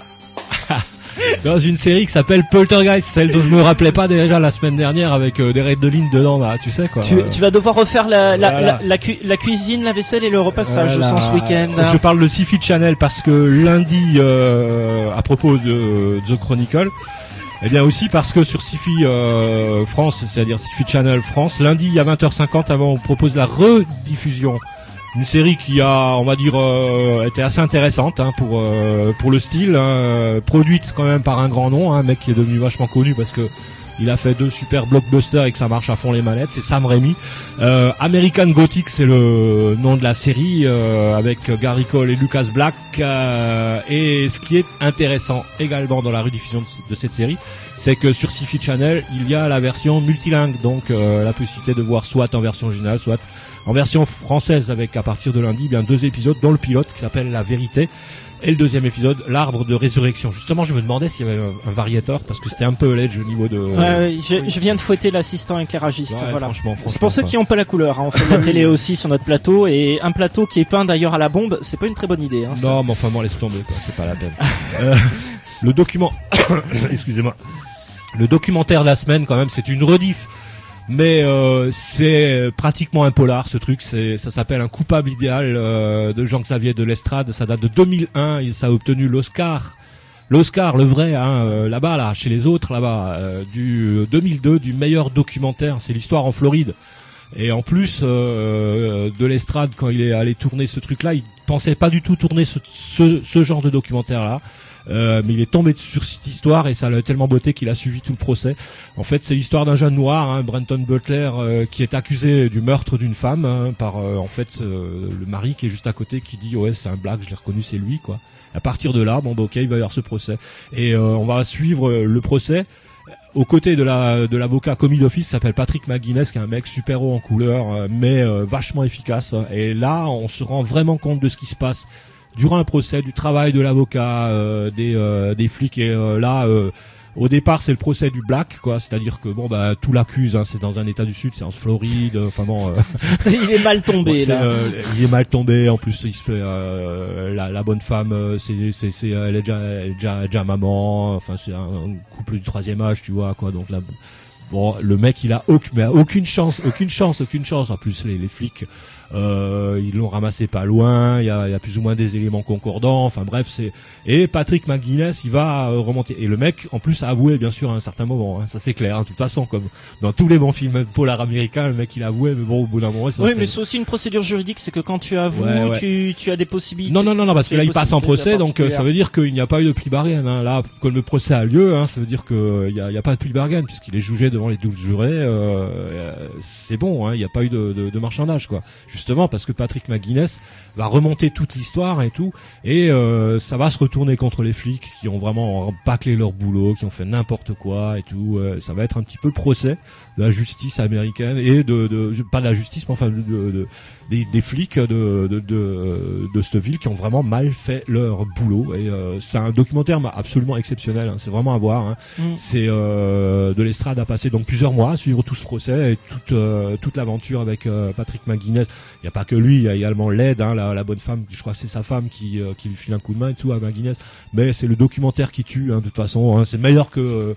dans une série qui s'appelle Poltergeist, celle dont je me rappelais pas déjà la semaine dernière avec euh, des raids de ligne dedans là, tu sais quoi. Tu, tu vas devoir refaire la la, voilà. la, la, cu- la cuisine, la vaisselle et le repassage voilà. sans ce week-end. Je parle de Sci-Fi Channel parce que lundi euh, à propos de The Chronicle. Eh bien aussi parce que sur Sci-Fi euh, France, c'est-à-dire Sci-Fi Channel France, lundi à vingt heures cinquante, avant on propose la rediffusion d'une série qui a, on va dire, euh, été assez intéressante hein, pour euh, pour le style, hein, produite quand même par un grand nom, hein, un mec qui est devenu vachement connu parce que il a fait deux super blockbusters et que ça marche à fond les manettes, c'est Sam Raimi. Euh, American Gothic, c'est le nom de la série, euh, avec Gary Cole et Lucas Black. Euh, et ce qui est intéressant également dans la rediffusion de, de cette série, c'est que sur Sci-Fi Channel, il y a la version multilingue, donc euh, la possibilité de voir soit en version originale, soit en version française, avec à partir de lundi, bien deux épisodes, dont le pilote qui s'appelle La Vérité. Et le deuxième épisode, l'arbre de résurrection. Justement, je me demandais s'il y avait un, un variateur parce que c'était un peu l'edge au niveau de. Ouais, je, je viens de fouetter l'assistant éclairagiste. Ouais, voilà. Franchement, franchement, c'est pour ceux quoi. qui ont pas la couleur. Hein. On fait de la télé aussi sur notre plateau et un plateau qui est peint d'ailleurs à la bombe, c'est pas une très bonne idée. Hein, non, mais enfin, moi, laisse tomber, quoi. C'est pas la peine. euh, le document, excusez-moi. Le documentaire de la semaine, quand même, c'est une rediff. Mais euh, c'est pratiquement un polar ce truc, c'est ça s'appelle Un coupable idéal euh, de Jean-Xavier de l'Estrade, ça date de deux mille un, il ça a obtenu l'Oscar. L'Oscar, le vrai, hein, euh, là-bas, là, chez les autres, là-bas, euh, du deux mille deux, du meilleur documentaire. C'est l'histoire en Floride. Et en plus, euh, de l'Estrade, quand il est allé tourner ce truc-là, il pensait pas du tout tourner ce, ce, ce genre de documentaire-là. Euh, mais il est tombé sur cette histoire et ça l'a tellement botté qu'il a suivi tout le procès. En fait, c'est l'histoire d'un jeune noir, hein, Brenton Butler, euh, qui est accusé du meurtre d'une femme hein, par euh, en fait euh, le mari qui est juste à côté, qui dit ouais c'est un black, je l'ai reconnu, c'est lui quoi. À partir de là, bon bah ok, il va y avoir ce procès et euh, on va suivre le procès aux côtés de la de l'avocat commis d'office, s'appelle Patrick McGuinness, qui est un mec super haut en couleur, euh, mais euh, vachement efficace. Et là, on se rend vraiment compte de ce qui se passe durant un procès, du travail de l'avocat, euh, des euh, des flics. Et euh, là, euh, au départ, c'est le procès du black, quoi. C'est-à-dire que bon, bah tout l'accuse. Hein, c'est dans un État du Sud, c'est en Floride. Enfin bon, euh, il est mal tombé bon, là. Euh, il est mal tombé. En plus, il se fait euh, la, la bonne femme. Euh, c'est c'est c'est elle est déjà elle est déjà, déjà maman. Enfin, c'est un, un couple du troisième âge, tu vois, quoi. Donc là. Bon, le mec, il a aucune, mais aucune chance, aucune chance, aucune chance. En plus, les, les flics, Euh, ils l'ont ramassé pas loin. Il y a, il y a plus ou moins des éléments concordants. Enfin bref, c'est et Patrick McGuinness, il va euh, remonter. Et le mec, en plus, a avoué bien sûr à un certain moment. Hein, ça c'est clair. Hein, de toute façon, comme dans tous les bons films polar américains, le mec il a avoué. Mais bon, au bout d'un moment, ça oui, serait... mais c'est aussi une procédure juridique. C'est que quand tu avoues, ouais, ouais. Tu, tu as des possibilités. Non, non, non, non, parce que là il passe en procès, donc euh, ça veut dire qu'il n'y a pas eu de plea bargain. Hein. Là, quand le procès a lieu, hein, ça veut dire qu'il n'y a, y a pas de plea bargain puisqu'il est jugé devant les douze jurés. Euh, euh, c'est bon, hein, il n'y a pas eu de, de, de marchandage, quoi. Justement parce que Patrick McGuinness va remonter toute l'histoire et tout, et euh, ça va se retourner contre les flics qui ont vraiment bâclé leur boulot, qui ont fait n'importe quoi et tout. Euh, ça va être un petit peu le procès de la justice américaine et de, de pas de la justice, mais enfin de, de, de Des, des flics de de de, de cette ville qui ont vraiment mal fait leur boulot, et euh, c'est un documentaire absolument exceptionnel, hein, c'est vraiment à voir, hein. Mm. C'est euh, de l'estrade à passer donc plusieurs mois à suivre tout ce procès et toute euh, toute l'aventure avec euh, Patrick McGuinness. Il y a pas que lui, il y a également l'aide, hein, la, la bonne femme, je crois que c'est sa femme qui euh, qui lui file un coup de main et tout à McGuinness, mais c'est le documentaire qui tue, hein, de toute façon, hein, c'est meilleur que euh,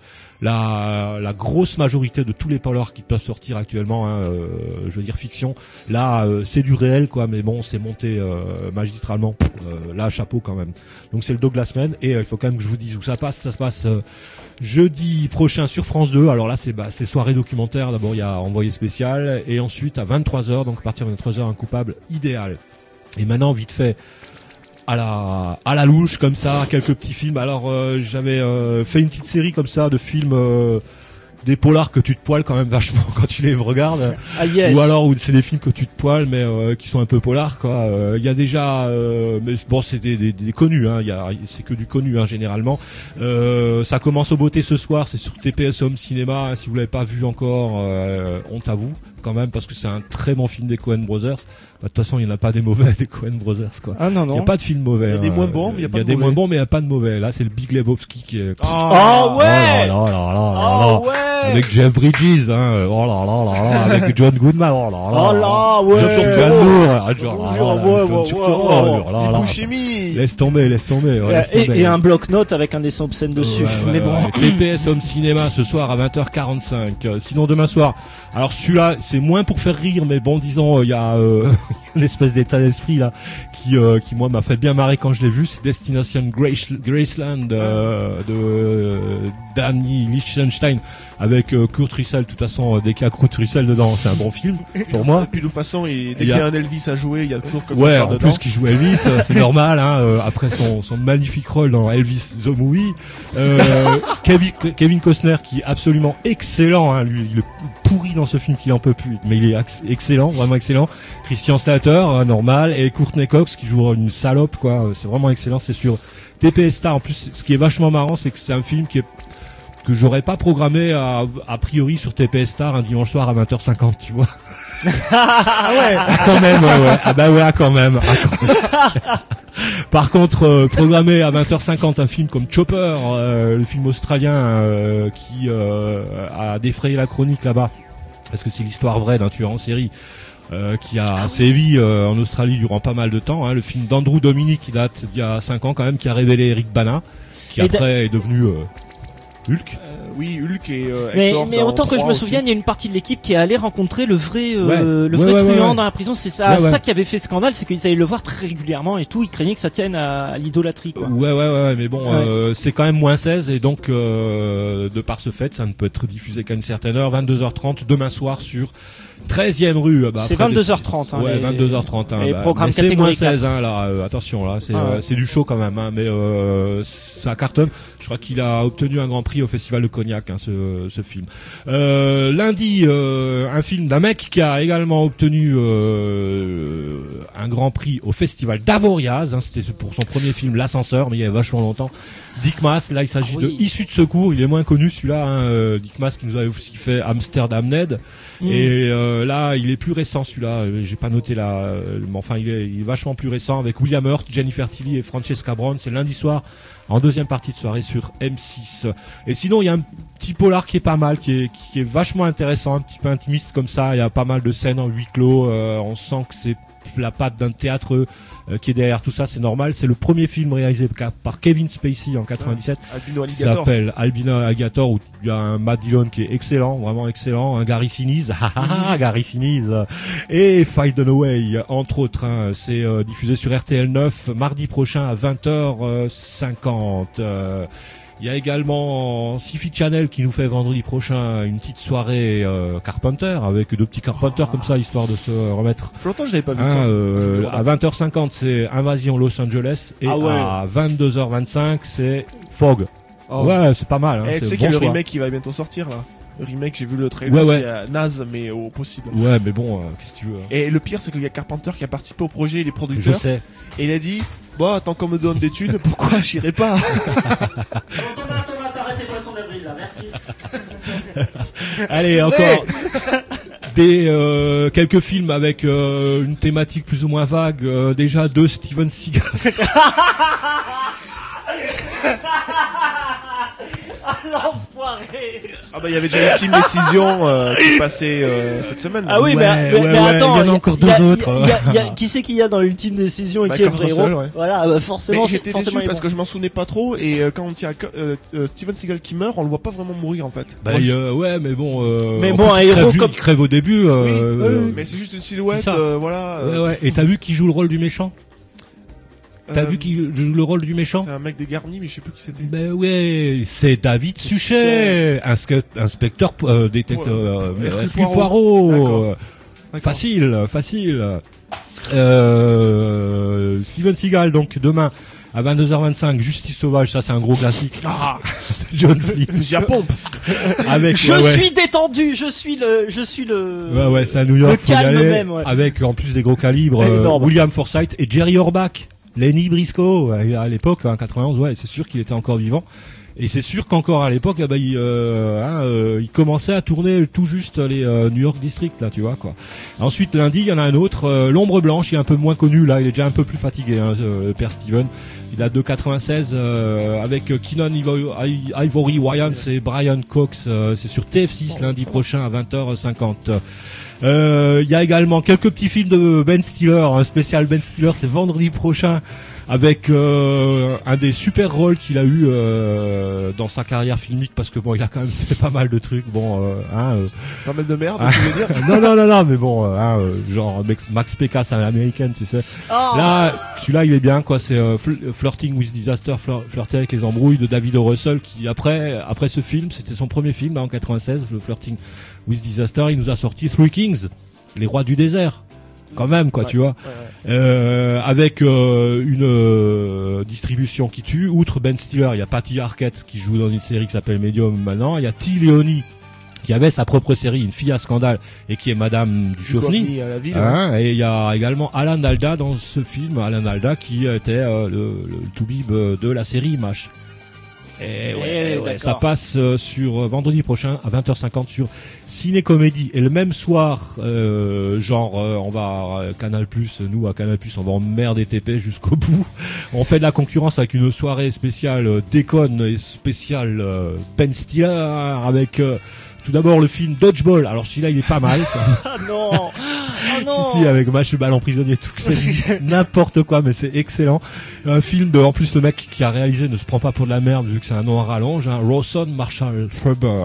la la grosse majorité de tous les polars qui peuvent sortir actuellement, hein, euh, je veux dire fiction. Là euh, c'est du réel, quoi, mais bon, c'est monté euh, magistralement. Euh, là, chapeau quand même. Donc c'est le doc de la semaine, et euh, il faut quand même que je vous dise où ça passe. Ça se passe euh, jeudi prochain sur France deux. Alors là, c'est bah, c'est soirée documentaire. D'abord, il y a Envoyé spécial, et ensuite à vingt-trois heures, donc à partir de vingt-trois heures, un coupable idéal. Et maintenant, vite fait, à la à la louche comme ça, quelques petits films. Alors euh, j'avais euh, fait une petite série comme ça de films, euh, des polars que tu te poiles quand même vachement quand tu les regardes. Ah, yes. Ou alors où c'est des films que tu te poiles mais euh, qui sont un peu polars, quoi. Il euh, y a déjà euh, mais bon, c'est des, des, des connus, hein, il y a c'est que du connu, hein, généralement. Euh, ça commence au beauté ce soir, c'est sur T P S Home Cinéma, hein, si vous l'avez pas vu encore, euh, honte à vous quand même, parce que c'est un très bon film des Coen Brothers. Bah, de toute façon, il n'y en a pas des mauvais des Coen Brothers, quoi. Ah non, non. Il n'y a pas de film mauvais. Il y a des hein. moins bons, mais il y a pas y a de des mauvais. moins bons, mais il n'y a pas de mauvais. Là, c'est le Big Lebowski qui est... Oh, oh ouais! Oh là là là là là. Oh là. ouais! Avec Jeff Bridges, hein. Oh là là là là. Avec John Goodman. Oh là là. Oh là, ouais! John Turturro. Ah, John, ouais, là, là, ouais, John ouais, Turturro. ouais, Oh là là. Steve Buscemi. Laisse tomber, laisse tomber. Ouais, laisse Et, tomber. et un bloc-notes avec un dessin obscène dessus. Ouais, ouais, mais bon. ouais. T P S Home Cinéma ce soir à vingt heures quarante-cinq. Euh, sinon demain soir. Alors celui-là, c'est moins pour faire rire, mais bon, disons, il y a euh, une espèce d'état d'esprit là qui, euh, qui moi m'a fait bien marrer quand je l'ai vu. C'est Destination Grace, Graceland euh, de euh, Danny Lichtenstein avec euh, Kurt Russell. De toute façon, euh, dès qu'il y a Kurt Russell dedans, c'est un bon film pour moi. Et puis de toute façon, il, dès Il qu'il y y a- a un Elvis à jouer, il y a toujours que Ouais, en dedans. plus qu'il joue Elvis, euh, c'est normal, hein, euh, après son, son magnifique rôle dans Elvis the Movie. Euh, Kevin, Kevin Costner qui est absolument excellent, hein, lui, il est pourri dans ce film qu'il en peut plus, mais il est ex- excellent, vraiment excellent. Christian Slater, euh, normal, et Courtney Cox qui joue une salope, quoi, euh, c'est vraiment excellent, c'est sur T P S Star. En plus, ce qui est vachement marrant, c'est que c'est un film qui est que j'aurais pas programmé a, a priori sur T P S Star un dimanche soir à vingt heures cinquante, tu vois. Ah ouais! Ah, quand même, ouais, ouais. Ah bah ouais, ah, quand même. Ah, quand même. Par contre, euh, programmer à vingt heures cinquante un film comme Chopper, euh, le film australien euh, qui euh, a défrayé la chronique là-bas, parce que c'est l'histoire vraie d'un tueur en série euh, qui a sévi euh, en Australie durant pas mal de temps, hein, le film d'Andrew Dominic qui date d'il y a cinq ans quand même, qui a révélé Eric Bana, qui Et après est devenu euh, Hulk. Euh, oui, Hulk et euh, Mais, Hector mais dans autant que je trois me aussi. souvienne, il y a une partie de l'équipe qui est allée rencontrer le vrai, euh, Ouais. le Ouais, vrai ouais, truand ouais. dans la prison. C'est ça, Ouais, ouais. ça qui avait fait scandale, c'est qu'ils allaient le voir très régulièrement et tout. Ils craignaient que ça tienne à, à l'idolâtrie, quoi. Ouais, ouais, ouais, mais bon, Ouais. euh, c'est quand même moins seize, et donc, euh, de par ce fait, ça ne peut être diffusé qu'à une certaine heure, vingt-deux heures trente, demain soir sur treizième rue. Bah, C'est après, vingt-deux heures trente, hein, Ouais, les- vingt-deux heures trente, hein, les bah, programmes mais c'est moins catégorie quatre. seize, hein, là, euh, attention, là, c'est, Ah ouais. euh, c'est du show quand même, hein, mais, euh, ça cartonne. Je crois qu'il a obtenu un grand prix au Festival de Cognac, hein, ce, ce film. Euh, lundi, euh, un film d'un mec qui a également obtenu, euh, un grand prix au Festival d'Avoriaz, hein, c'était pour son premier film, L'Ascenseur, mais il y a vachement longtemps. Dick Maas, là il s'agit Ah oui. de Issue de secours, il est moins connu celui-là, hein, euh, Dick Maas qui nous avait aussi fait Amsterdam Ned, Mm. et euh, là il est plus récent celui-là, euh, j'ai pas noté là, euh, mais enfin il est, il est vachement plus récent, avec William Hurt, Jennifer Tilly et Francesca Brown. C'est lundi soir en deuxième partie de soirée sur M six. Et sinon il y a un petit petit polar qui est pas mal, qui est qui est vachement intéressant, un petit peu intimiste comme ça. Il y a pas mal de scènes en huis clos. Euh, on sent que c'est la patte d'un théâtre euh, qui est derrière tout ça. C'est normal. C'est le premier film réalisé par Kevin Spacey en quatre-vingt-dix-sept. Ah, Albino qui Alligator. s'appelle Albino Alligator, où il y a un Matt Dillon qui est excellent, vraiment excellent, un Gary Sinise, Gary Sinise, et Fight Dunaway, entre autres. Hein. C'est euh, diffusé sur R T L neuf mardi prochain à vingt heures cinquante. Euh, Il y a également Sci-Fi Channel qui nous fait vendredi prochain une petite soirée euh, Carpenter, avec deux petits Carpenter comme ça, histoire de se remettre. Ça fait longtemps que je l'avais pas vu Hein, ça. euh, à vingt heures cinquante, c'est Invasion Los Angeles, et Ah ouais. à vingt-deux heures vingt-cinq, c'est Fog. Oh. Ouais, c'est pas mal. Hein, Eh, c'est tu sais bon qu'il y a le choix. remake qui va bientôt sortir là. Le remake, j'ai vu le trailer, Ouais, ouais. c'est euh, naze mais au possible. Ouais, mais bon, euh, qu'est-ce que tu veux. Hein. Et le pire, c'est qu'il y a Carpenter qui a participé au projet, les Je producteurs. sais. Et il a dit, bah, tant qu'on me donne des thunes, pourquoi j'irai pas? Allez, encore des euh, quelques films avec euh, une thématique plus ou moins vague. Euh, déjà deux Steven Seagal. L'enfoiré. Ah bah, il y avait déjà une team décision euh, qui passait euh, cette semaine. Ah oui, Ouais, mais, mais, ouais, mais ouais, attends, il y en a y encore deux y a- autres. y a- y a- qui c'est qu'il y a dans l'ultime décision et Bah, qui est Kurt vrai héros Russell, ouais. Voilà, bah, forcément, Mais c'est j'étais forcément déçu les parce bons. que je m'en souvenais pas trop et euh, quand il y a euh, euh, Steven Seagal qui meurt, on le voit pas vraiment mourir en fait. Bah, Moi, je- euh, ouais, mais bon. Euh, Mais en bon, plus, un il crève, héros vu- comme- il crève au début. Oui, Euh, euh, mais c'est juste une silhouette, c'est ça. euh, voilà. euh, ouais, ouais. Et t'as vu qui joue le rôle du méchant? T'as euh, vu qui joue le rôle du méchant? C'est un mec dégarni, mais je sais plus qui c'était. Ben ouais, c'est David Suchet, insque- inspecteur euh, détecteur euh, Ouais. Hercule Hercule Poirot. Poirot. D'accord. Euh, D'accord. Facile, facile. Euh, Steven Seagal, donc demain à vingt-deux heures vingt-cinq, Justice sauvage, ça c'est un gros classique. Ah, John Fleet. Fusil à pompe. Avec Je ouais, ouais. suis détendu, je suis le, je suis le. Ouais, ouais, c'est à New York, Le faut y calme aller, même, ouais. avec en plus des gros calibres, euh, Énorme. William Forsythe et Jerry Orbach, Lenny Briscoe, euh, à l'époque, en quatre-vingt-onze, ouais, c'est sûr qu'il était encore vivant. Et c'est sûr qu'encore à l'époque, eh ben, il, euh, hein, euh, il commençait à tourner tout juste les euh, New York District, là, tu vois, quoi. Ensuite, lundi, il y en a un autre, euh, L'Ombre Blanche, il est un peu moins connu, là, il est déjà un peu plus fatigué, hein, euh, Père Steven. Il date de quatre-vingt-seize, euh, avec Keenan Ivo- I- Ivory Wayans et Brian Cox, euh, c'est sur T F six lundi prochain à vingt heures cinquante. Euh, il y a également quelques petits films de Ben Stiller, un spécial Ben Stiller, c'est vendredi prochain, avec euh, un des super rôles qu'il a eu euh, dans sa carrière filmique, parce que bon, il a quand même fait pas mal de trucs, bon, euh, hein, euh, Pas mal de merde, Ah. tu veux dire? non, non, non, non, mais bon, euh, hein, euh, genre Max, Max Pécasse à l'américaine, tu sais. Oh. Là, celui-là, il est bien, quoi. C'est euh, Fl- Flirting with Disaster, Flir- Flirter avec les embrouilles de David O. Russell, qui après, après ce film, c'était son premier film, là, en quatre-vingt-seize, le Flirting with Disaster, il nous a sorti Three Kings, les rois du désert. Quand même, quoi, Ouais, tu vois. ouais, ouais. Euh, avec euh, une euh, distribution qui tue. Outre Ben Stiller, il y a Patty Arquette qui joue dans une série qui s'appelle Medium maintenant. Il y a T. Leoni qui avait sa propre série, Une fille à scandale, et qui est Madame du Chauffny. Duchovny à la ville. Hein, et il y a également Alan Alda dans ce film, Alan Alda qui était euh, le, le toubib de la série MASH. Et ouais, Eh, ouais, d'accord. ça passe euh, sur euh, vendredi prochain à vingt heures cinquante sur Ciné Comédie. Et le même soir, euh, genre euh, on va euh, Canal Plus, nous à Canal Plus, on va emmerder T P jusqu'au bout. On fait de la concurrence avec une soirée spéciale euh, déconne et spéciale euh, Ben Stiller avec euh, tout d'abord le film Dodgeball. Alors celui-là il est pas mal. quoi. Ah non. Ah non. Si, si, avec match de ballon prisonnier, tout c'est n'importe quoi, mais c'est excellent. Un film de, en plus, le mec qui a réalisé ne se prend pas pour de la merde, vu que c'est un nom à rallonge, hein. Rawson Marshall Ferber.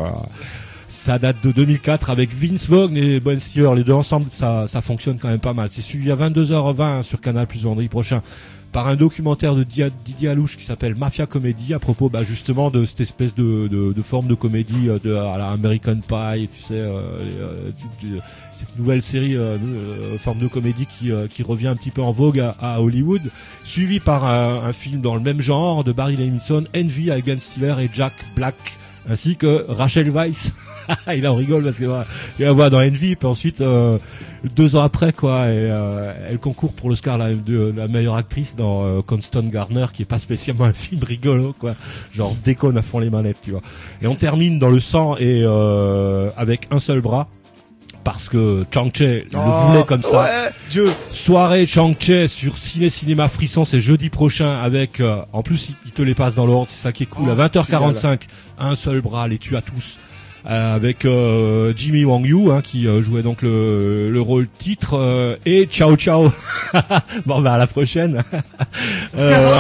Ça date de deux mille quatre avec Vince Vaughn et Ben Stiller. Les deux ensemble, ça, ça fonctionne quand même pas mal. C'est suivi à vingt-deux heures vingt sur Canal Plus vendredi prochain par un documentaire de Dia- Didier Alouche qui s'appelle Mafia Comedy, à propos bah, justement de cette espèce de, de, de forme de comédie euh, de, à la American Pie, tu sais, euh, les, euh, tu- tu- cette nouvelle série euh, euh, forme de comédie qui, euh, qui revient un petit peu en vogue à, à Hollywood, suivi par un, un film dans le même genre de Barry Levinson, Envy avec Ben Stiller et Jack Black, ainsi que Rachel Weisz. Il en rigole parce que voilà, il la voit dans Envy, puis ensuite euh, deux ans après quoi, et, euh, elle concourt pour l'Oscar la, de la meilleure actrice dans euh, Constant Garner, qui est pas spécialement un film rigolo quoi, genre déconne à fond les manettes, tu vois. Et on termine dans Le sang et euh, avec un seul bras parce que Chang-Che Oh, le voulait comme ça. Ouais, Dieu. Soirée Chang-Che sur Ciné Cinéma Frisson, c'est jeudi prochain avec, euh, en plus il, il te les passe dans l'ordre, c'est ça qui est cool, Oh, à vingt heures quarante-cinq, un seul bras, les tue à tous. Euh, avec euh, Jimmy Wang Yu hein, qui euh, jouait donc le, le rôle titre euh, et ciao ciao. Bon bah à la prochaine. euh,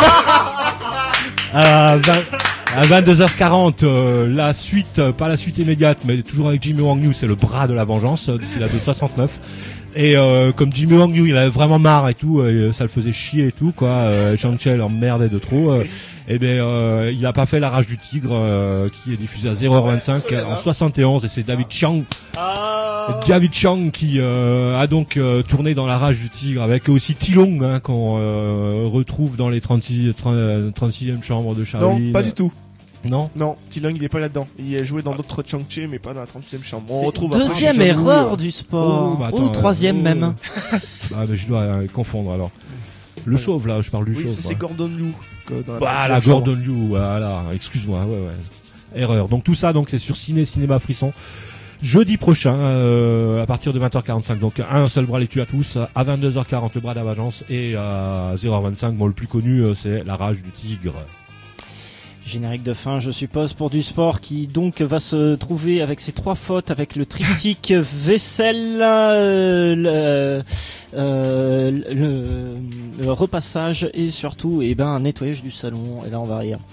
à vingt à vingt-deux heures quarante, euh, la suite, euh, pas la suite immédiate, mais toujours avec Jimmy Wang Yu, c'est le bras de la vengeance, euh, qu'il a de soixante-neuf. Et euh, comme Jimmy Wang Yu, il avait vraiment marre et tout, euh, ça le faisait chier et tout, quoi. Euh, Shang-Chi l'emmerdait de trop. Euh, et ben, euh, il a pas fait La Rage du Tigre, euh, qui est diffusé à zéro heure vingt-cinq en soixante et onze, et c'est David Chiang. David Chiang qui euh, a donc euh, tourné dans La Rage du Tigre avec aussi Tilong hein, qu'on euh, retrouve dans les trente-six, trente-sixième chambre de Shaolin. Non, pas du tout. Non, non, Tilong il est pas là-dedans. Il a joué dans d'autres Chang-Chi, mais pas dans la trentième chambre. On C'est retrouve deuxième après, erreur euh, du sport, Oh, bah, ou attends, troisième euh, même. Ah mais je dois euh, confondre alors. Le chauve là, je parle du Oui, chauve. ça, c'est ouais. Gordon Liu. que dans la Voilà, trentième chambre. Gordon Liu, voilà. Excuse-moi, ouais, ouais. Erreur. Donc tout ça, donc c'est sur Ciné Cinéma Frisson. Jeudi prochain, euh, à partir de vingt heures quarante-cinq. Donc un seul bras les tue à tous. À vingt-deux heures quarante, le bras de la vengeance. Et à zéro heure vingt-cinq, bon, le plus connu, euh, c'est La Rage du Tigre. Générique de fin, je suppose, pour du sport qui donc va se trouver avec ses trois fautes, avec le triptyque vaisselle, euh, le, euh, le, le repassage et surtout, eh ben, un nettoyage du salon. Et là, on va rire.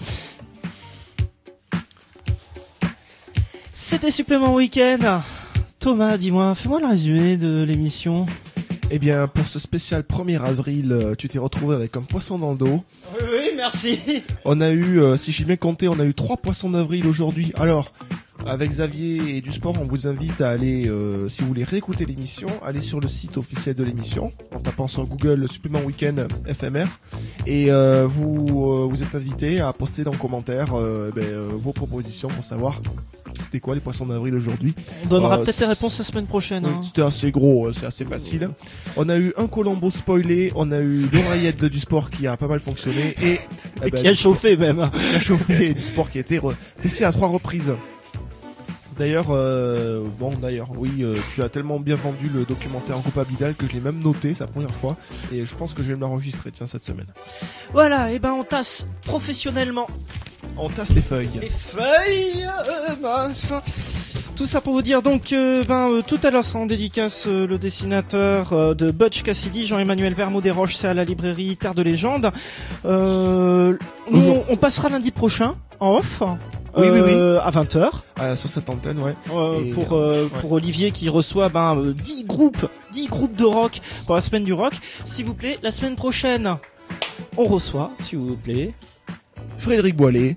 C'était Supplément Week-end. Thomas, dis-moi, fais-moi le résumé de l'émission. Eh bien, pour ce spécial premier avril, euh, tu t'es retrouvé avec un poisson dans le dos. Oui, oui, merci. On a eu, euh, si j'ai bien compté, on a eu trois poissons d'avril aujourd'hui. Alors, avec Xavier et du sport, on vous invite à aller, euh, si vous voulez réécouter l'émission, aller sur le site officiel de l'émission, en tapant sur Google le supplément week-end F M R, et euh, vous euh, vous êtes invité à poster dans le commentaire euh, ben, euh, vos propositions pour savoir c'était quoi les poissons d'avril aujourd'hui. On donnera Euh, peut-être les réponses la semaine prochaine. Oui, Hein. c'était assez gros, euh, c'est assez facile. On a eu un Colombo spoilé, on a eu l'oreillette du sport qui a pas mal fonctionné et eh ben, Qui a chauffé même. qui a chauffé et du sport qui a été re- testé à trois reprises. D'ailleurs, euh, bon d'ailleurs, oui, euh, tu as tellement bien vendu le documentaire en Coupe Abidal que je l'ai même noté, c'est la première fois, et je pense que je vais me l'enregistrer, tiens, cette semaine. Voilà, et ben on tasse professionnellement. On tasse les feuilles. Les feuilles, euh, mince. Tout ça pour vous dire donc, euh, ben euh, tout à l'heure, en dédicace, euh, le dessinateur euh, de Butch Cassidy, Jean-Emmanuel Vermeau des Roches, c'est à la librairie Terre de Légende. Euh, nous, on, on passera lundi prochain en off. Oui, oui, oui. euh, à vingt heures. Euh, sur cette antenne, ouais. Euh, Et, pour euh, ouais. pour Olivier qui reçoit ben euh, dix groupes, dix groupes de rock pour la semaine du rock. S'il vous plaît, la semaine prochaine, on reçoit, s'il vous plaît, Frédéric Boilet.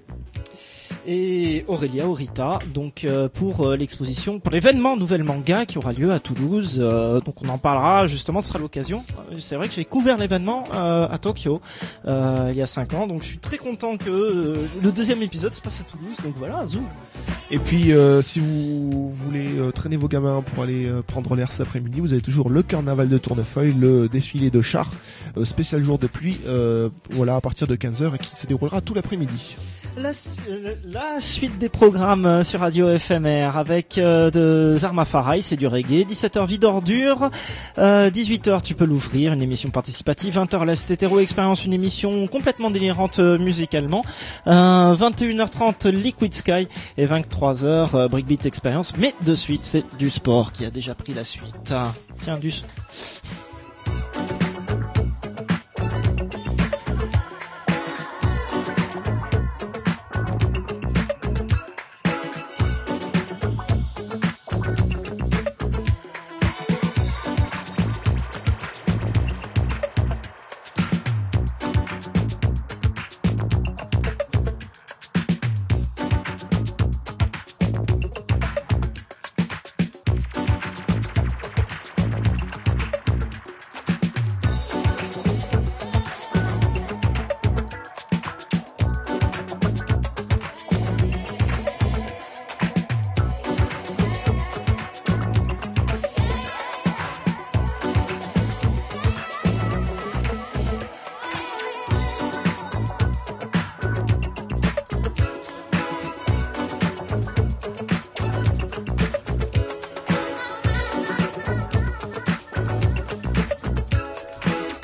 et Aurélia Aurita, donc euh, pour euh, l'exposition, pour l'événement Nouvelle Manga qui aura lieu à Toulouse. Euh, donc on en parlera justement, ce sera l'occasion. Euh, C'est vrai que j'ai couvert l'événement euh, à Tokyo euh, il y a cinq ans, donc je suis très content que euh, le deuxième épisode se passe à Toulouse. Donc voilà, zou. Et puis, euh, si vous voulez euh, traîner vos gamins pour aller euh, prendre l'air cet après-midi, vous avez toujours le carnaval de Tournefeuille, le défilé de chars, euh, spécial jour de pluie, euh, voilà, à partir de quinze heures et qui se déroulera tout l'après-midi. La, la suite des programmes sur Radio F M R avec euh, de Zarma Farai, c'est du reggae. Dix-sept heures vie d'ordure, euh, dix-huit heures tu peux l'ouvrir, une émission participative. Vingt heures l'Est Hétéro Expérience, une émission complètement délirante euh, musicalement. euh, vingt et une heures trente Liquid Sky et vingt-trois heures euh, Breakbeat Expérience. Mais de suite c'est du sport qui a déjà pris la suite. Ah, tiens, du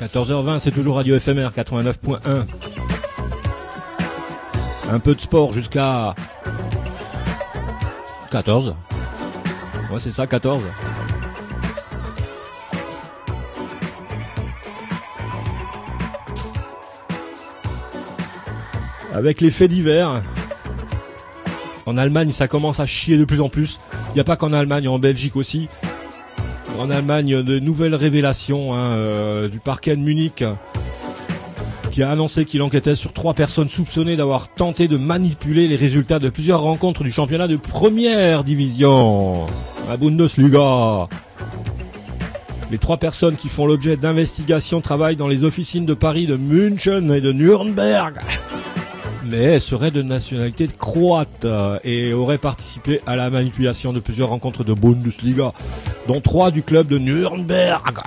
quatorze heures vingt, c'est toujours Radio F M R quatre-vingt-neuf point un. Un peu de sport jusqu'à quatorze. Ouais, c'est ça, quatorze. Avec les faits divers. En Allemagne, ça commence à chier de plus en plus. Il n'y a pas qu'en Allemagne, en Belgique aussi. En Allemagne, de nouvelles révélations hein, euh, du parquet de Munich qui a annoncé qu'il enquêtait sur trois personnes soupçonnées d'avoir tenté de manipuler les résultats de plusieurs rencontres du championnat de première division, la Bundesliga. Les trois personnes qui font l'objet d'investigations travaillent dans les officines de Paris, de München et de Nuremberg. Mais elles seraient de nationalité croate et auraient participé à la manipulation de plusieurs rencontres de Bundesliga, dont trois du club de Nuremberg.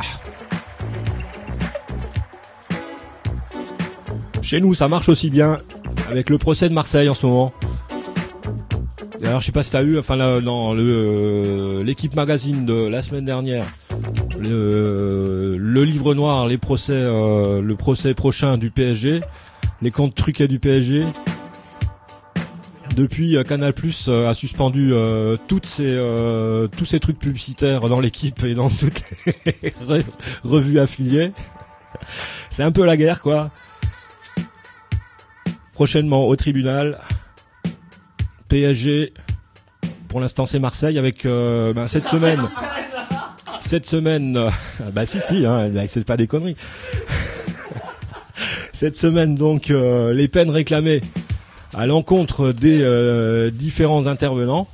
Chez nous, ça marche aussi bien avec le procès de Marseille en ce moment. D'ailleurs, je sais pas si t'as eu, enfin là, dans le euh, l'équipe magazine de la semaine dernière, le, le livre noir, les procès, euh, le procès prochain du P S G. Les comptes truqués du P S G. Depuis, euh, Canal Plus euh, a suspendu euh, toutes ces, euh, tous ces trucs publicitaires dans l'équipe et dans toutes les re- revues affiliées. C'est un peu la guerre, quoi. Prochainement au tribunal, P S G. Pour l'instant, c'est Marseille avec euh, ben, cette semaine. Cette semaine, euh, bah si si, hein, c'est pas des conneries. Cette semaine, donc, euh, les peines réclamées à l'encontre des euh, différents intervenants.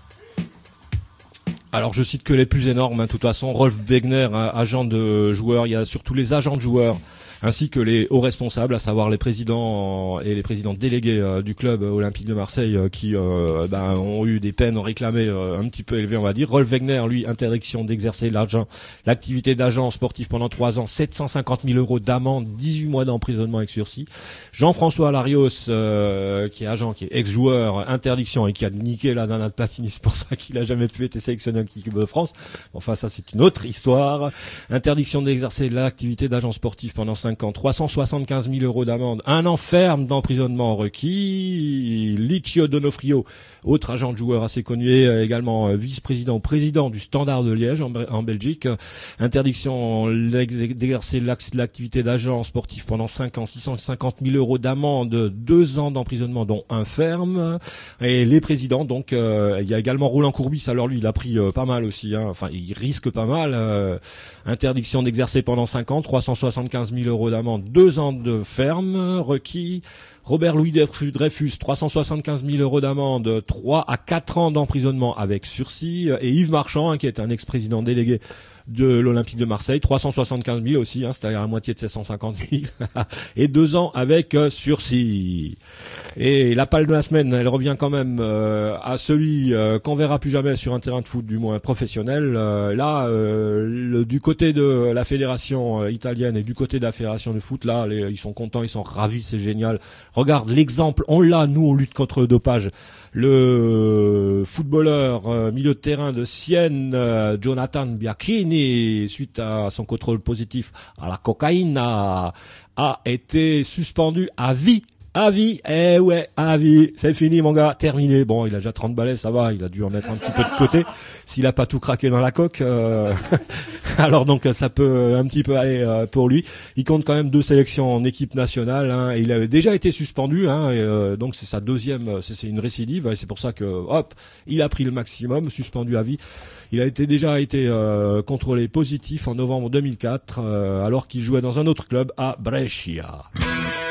Alors, je cite que les plus énormes, hein, de toute façon, Rolf Wegner, hein, agent de joueurs, il y a surtout les agents de joueurs, ainsi que les hauts responsables, à savoir les présidents et les présidents délégués euh, du club olympique de Marseille euh, qui euh, ben, ont eu des peines réclamées euh, un petit peu élevées, on va dire. Rolf Wegner, lui, interdiction d'exercer l'argent, l'activité d'agent sportif pendant trois ans, sept cent cinquante mille euros d'amende, dix-huit mois d'emprisonnement avec sursis. Jean-François Larios, euh, qui est agent, qui est ex-joueur, interdiction et qui a niqué la Nana de Platini, c'est pour ça qu'il a jamais pu être sélectionné avec l'équipe de France. Enfin, ça, c'est une autre histoire. Interdiction d'exercer l'activité d'agent sportif pendant cinq ans, trois cent soixante-quinze mille euros d'amende, un an ferme d'emprisonnement requis. Licio Donofrio, autre agent de joueur assez connu, et également vice-président, président du Standard de Liège en, en Belgique. Interdiction d'exercer l'activité d'agent sportif pendant cinq ans, six cent cinquante mille euros d'amende, deux ans d'emprisonnement dont un ferme. Et les présidents, donc euh, il y a également Roland Courbis, alors lui il a pris euh, pas mal aussi, hein. Enfin il risque pas mal. Euh, interdiction d'exercer pendant cinq ans, trois cent soixante-quinze mille euros d'amende, deux ans de ferme requis. Robert Louis Dreyfus, trois cent soixante-quinze mille euros d'amende, trois à quatre ans d'emprisonnement avec sursis. Et Yves Marchand, hein, qui est un ex-président délégué de l'Olympique de Marseille, trois cent soixante-quinze mille aussi, hein, c'est-à-dire la moitié de sept cent cinquante mille, et deux ans avec euh, sursis. Et la palle de la semaine, elle revient quand même euh, à celui euh, qu'on verra plus jamais sur un terrain de foot, du moins professionnel. Euh, là, euh, le, du côté de la fédération euh, italienne et du côté de la fédération de foot, là, les, ils sont contents, ils sont ravis, c'est génial. Regarde l'exemple, on l'a, nous, on lutte contre le dopage. Le footballeur euh, milieu de terrain de Sienne, euh, Jonathan Bianchini, suite à son contrôle positif à la cocaïne, a, a été suspendu à vie. À vie, eh ouais, à vie, c'est fini mon gars, terminé. Bon, il a déjà trente balais, ça va, il a dû en mettre un petit peu de côté. S'il a pas tout craqué dans la coque, euh... alors donc ça peut un petit peu aller euh, pour lui. Il compte quand même deux sélections en équipe nationale, hein. Il avait déjà été suspendu, hein, et, euh, donc c'est sa deuxième, c'est, c'est une récidive, et c'est pour ça que, hop, il a pris le maximum, suspendu à vie. Il a été déjà été euh, contrôlé positif en novembre deux mille quatre, euh, alors qu'il jouait dans un autre club à Brescia.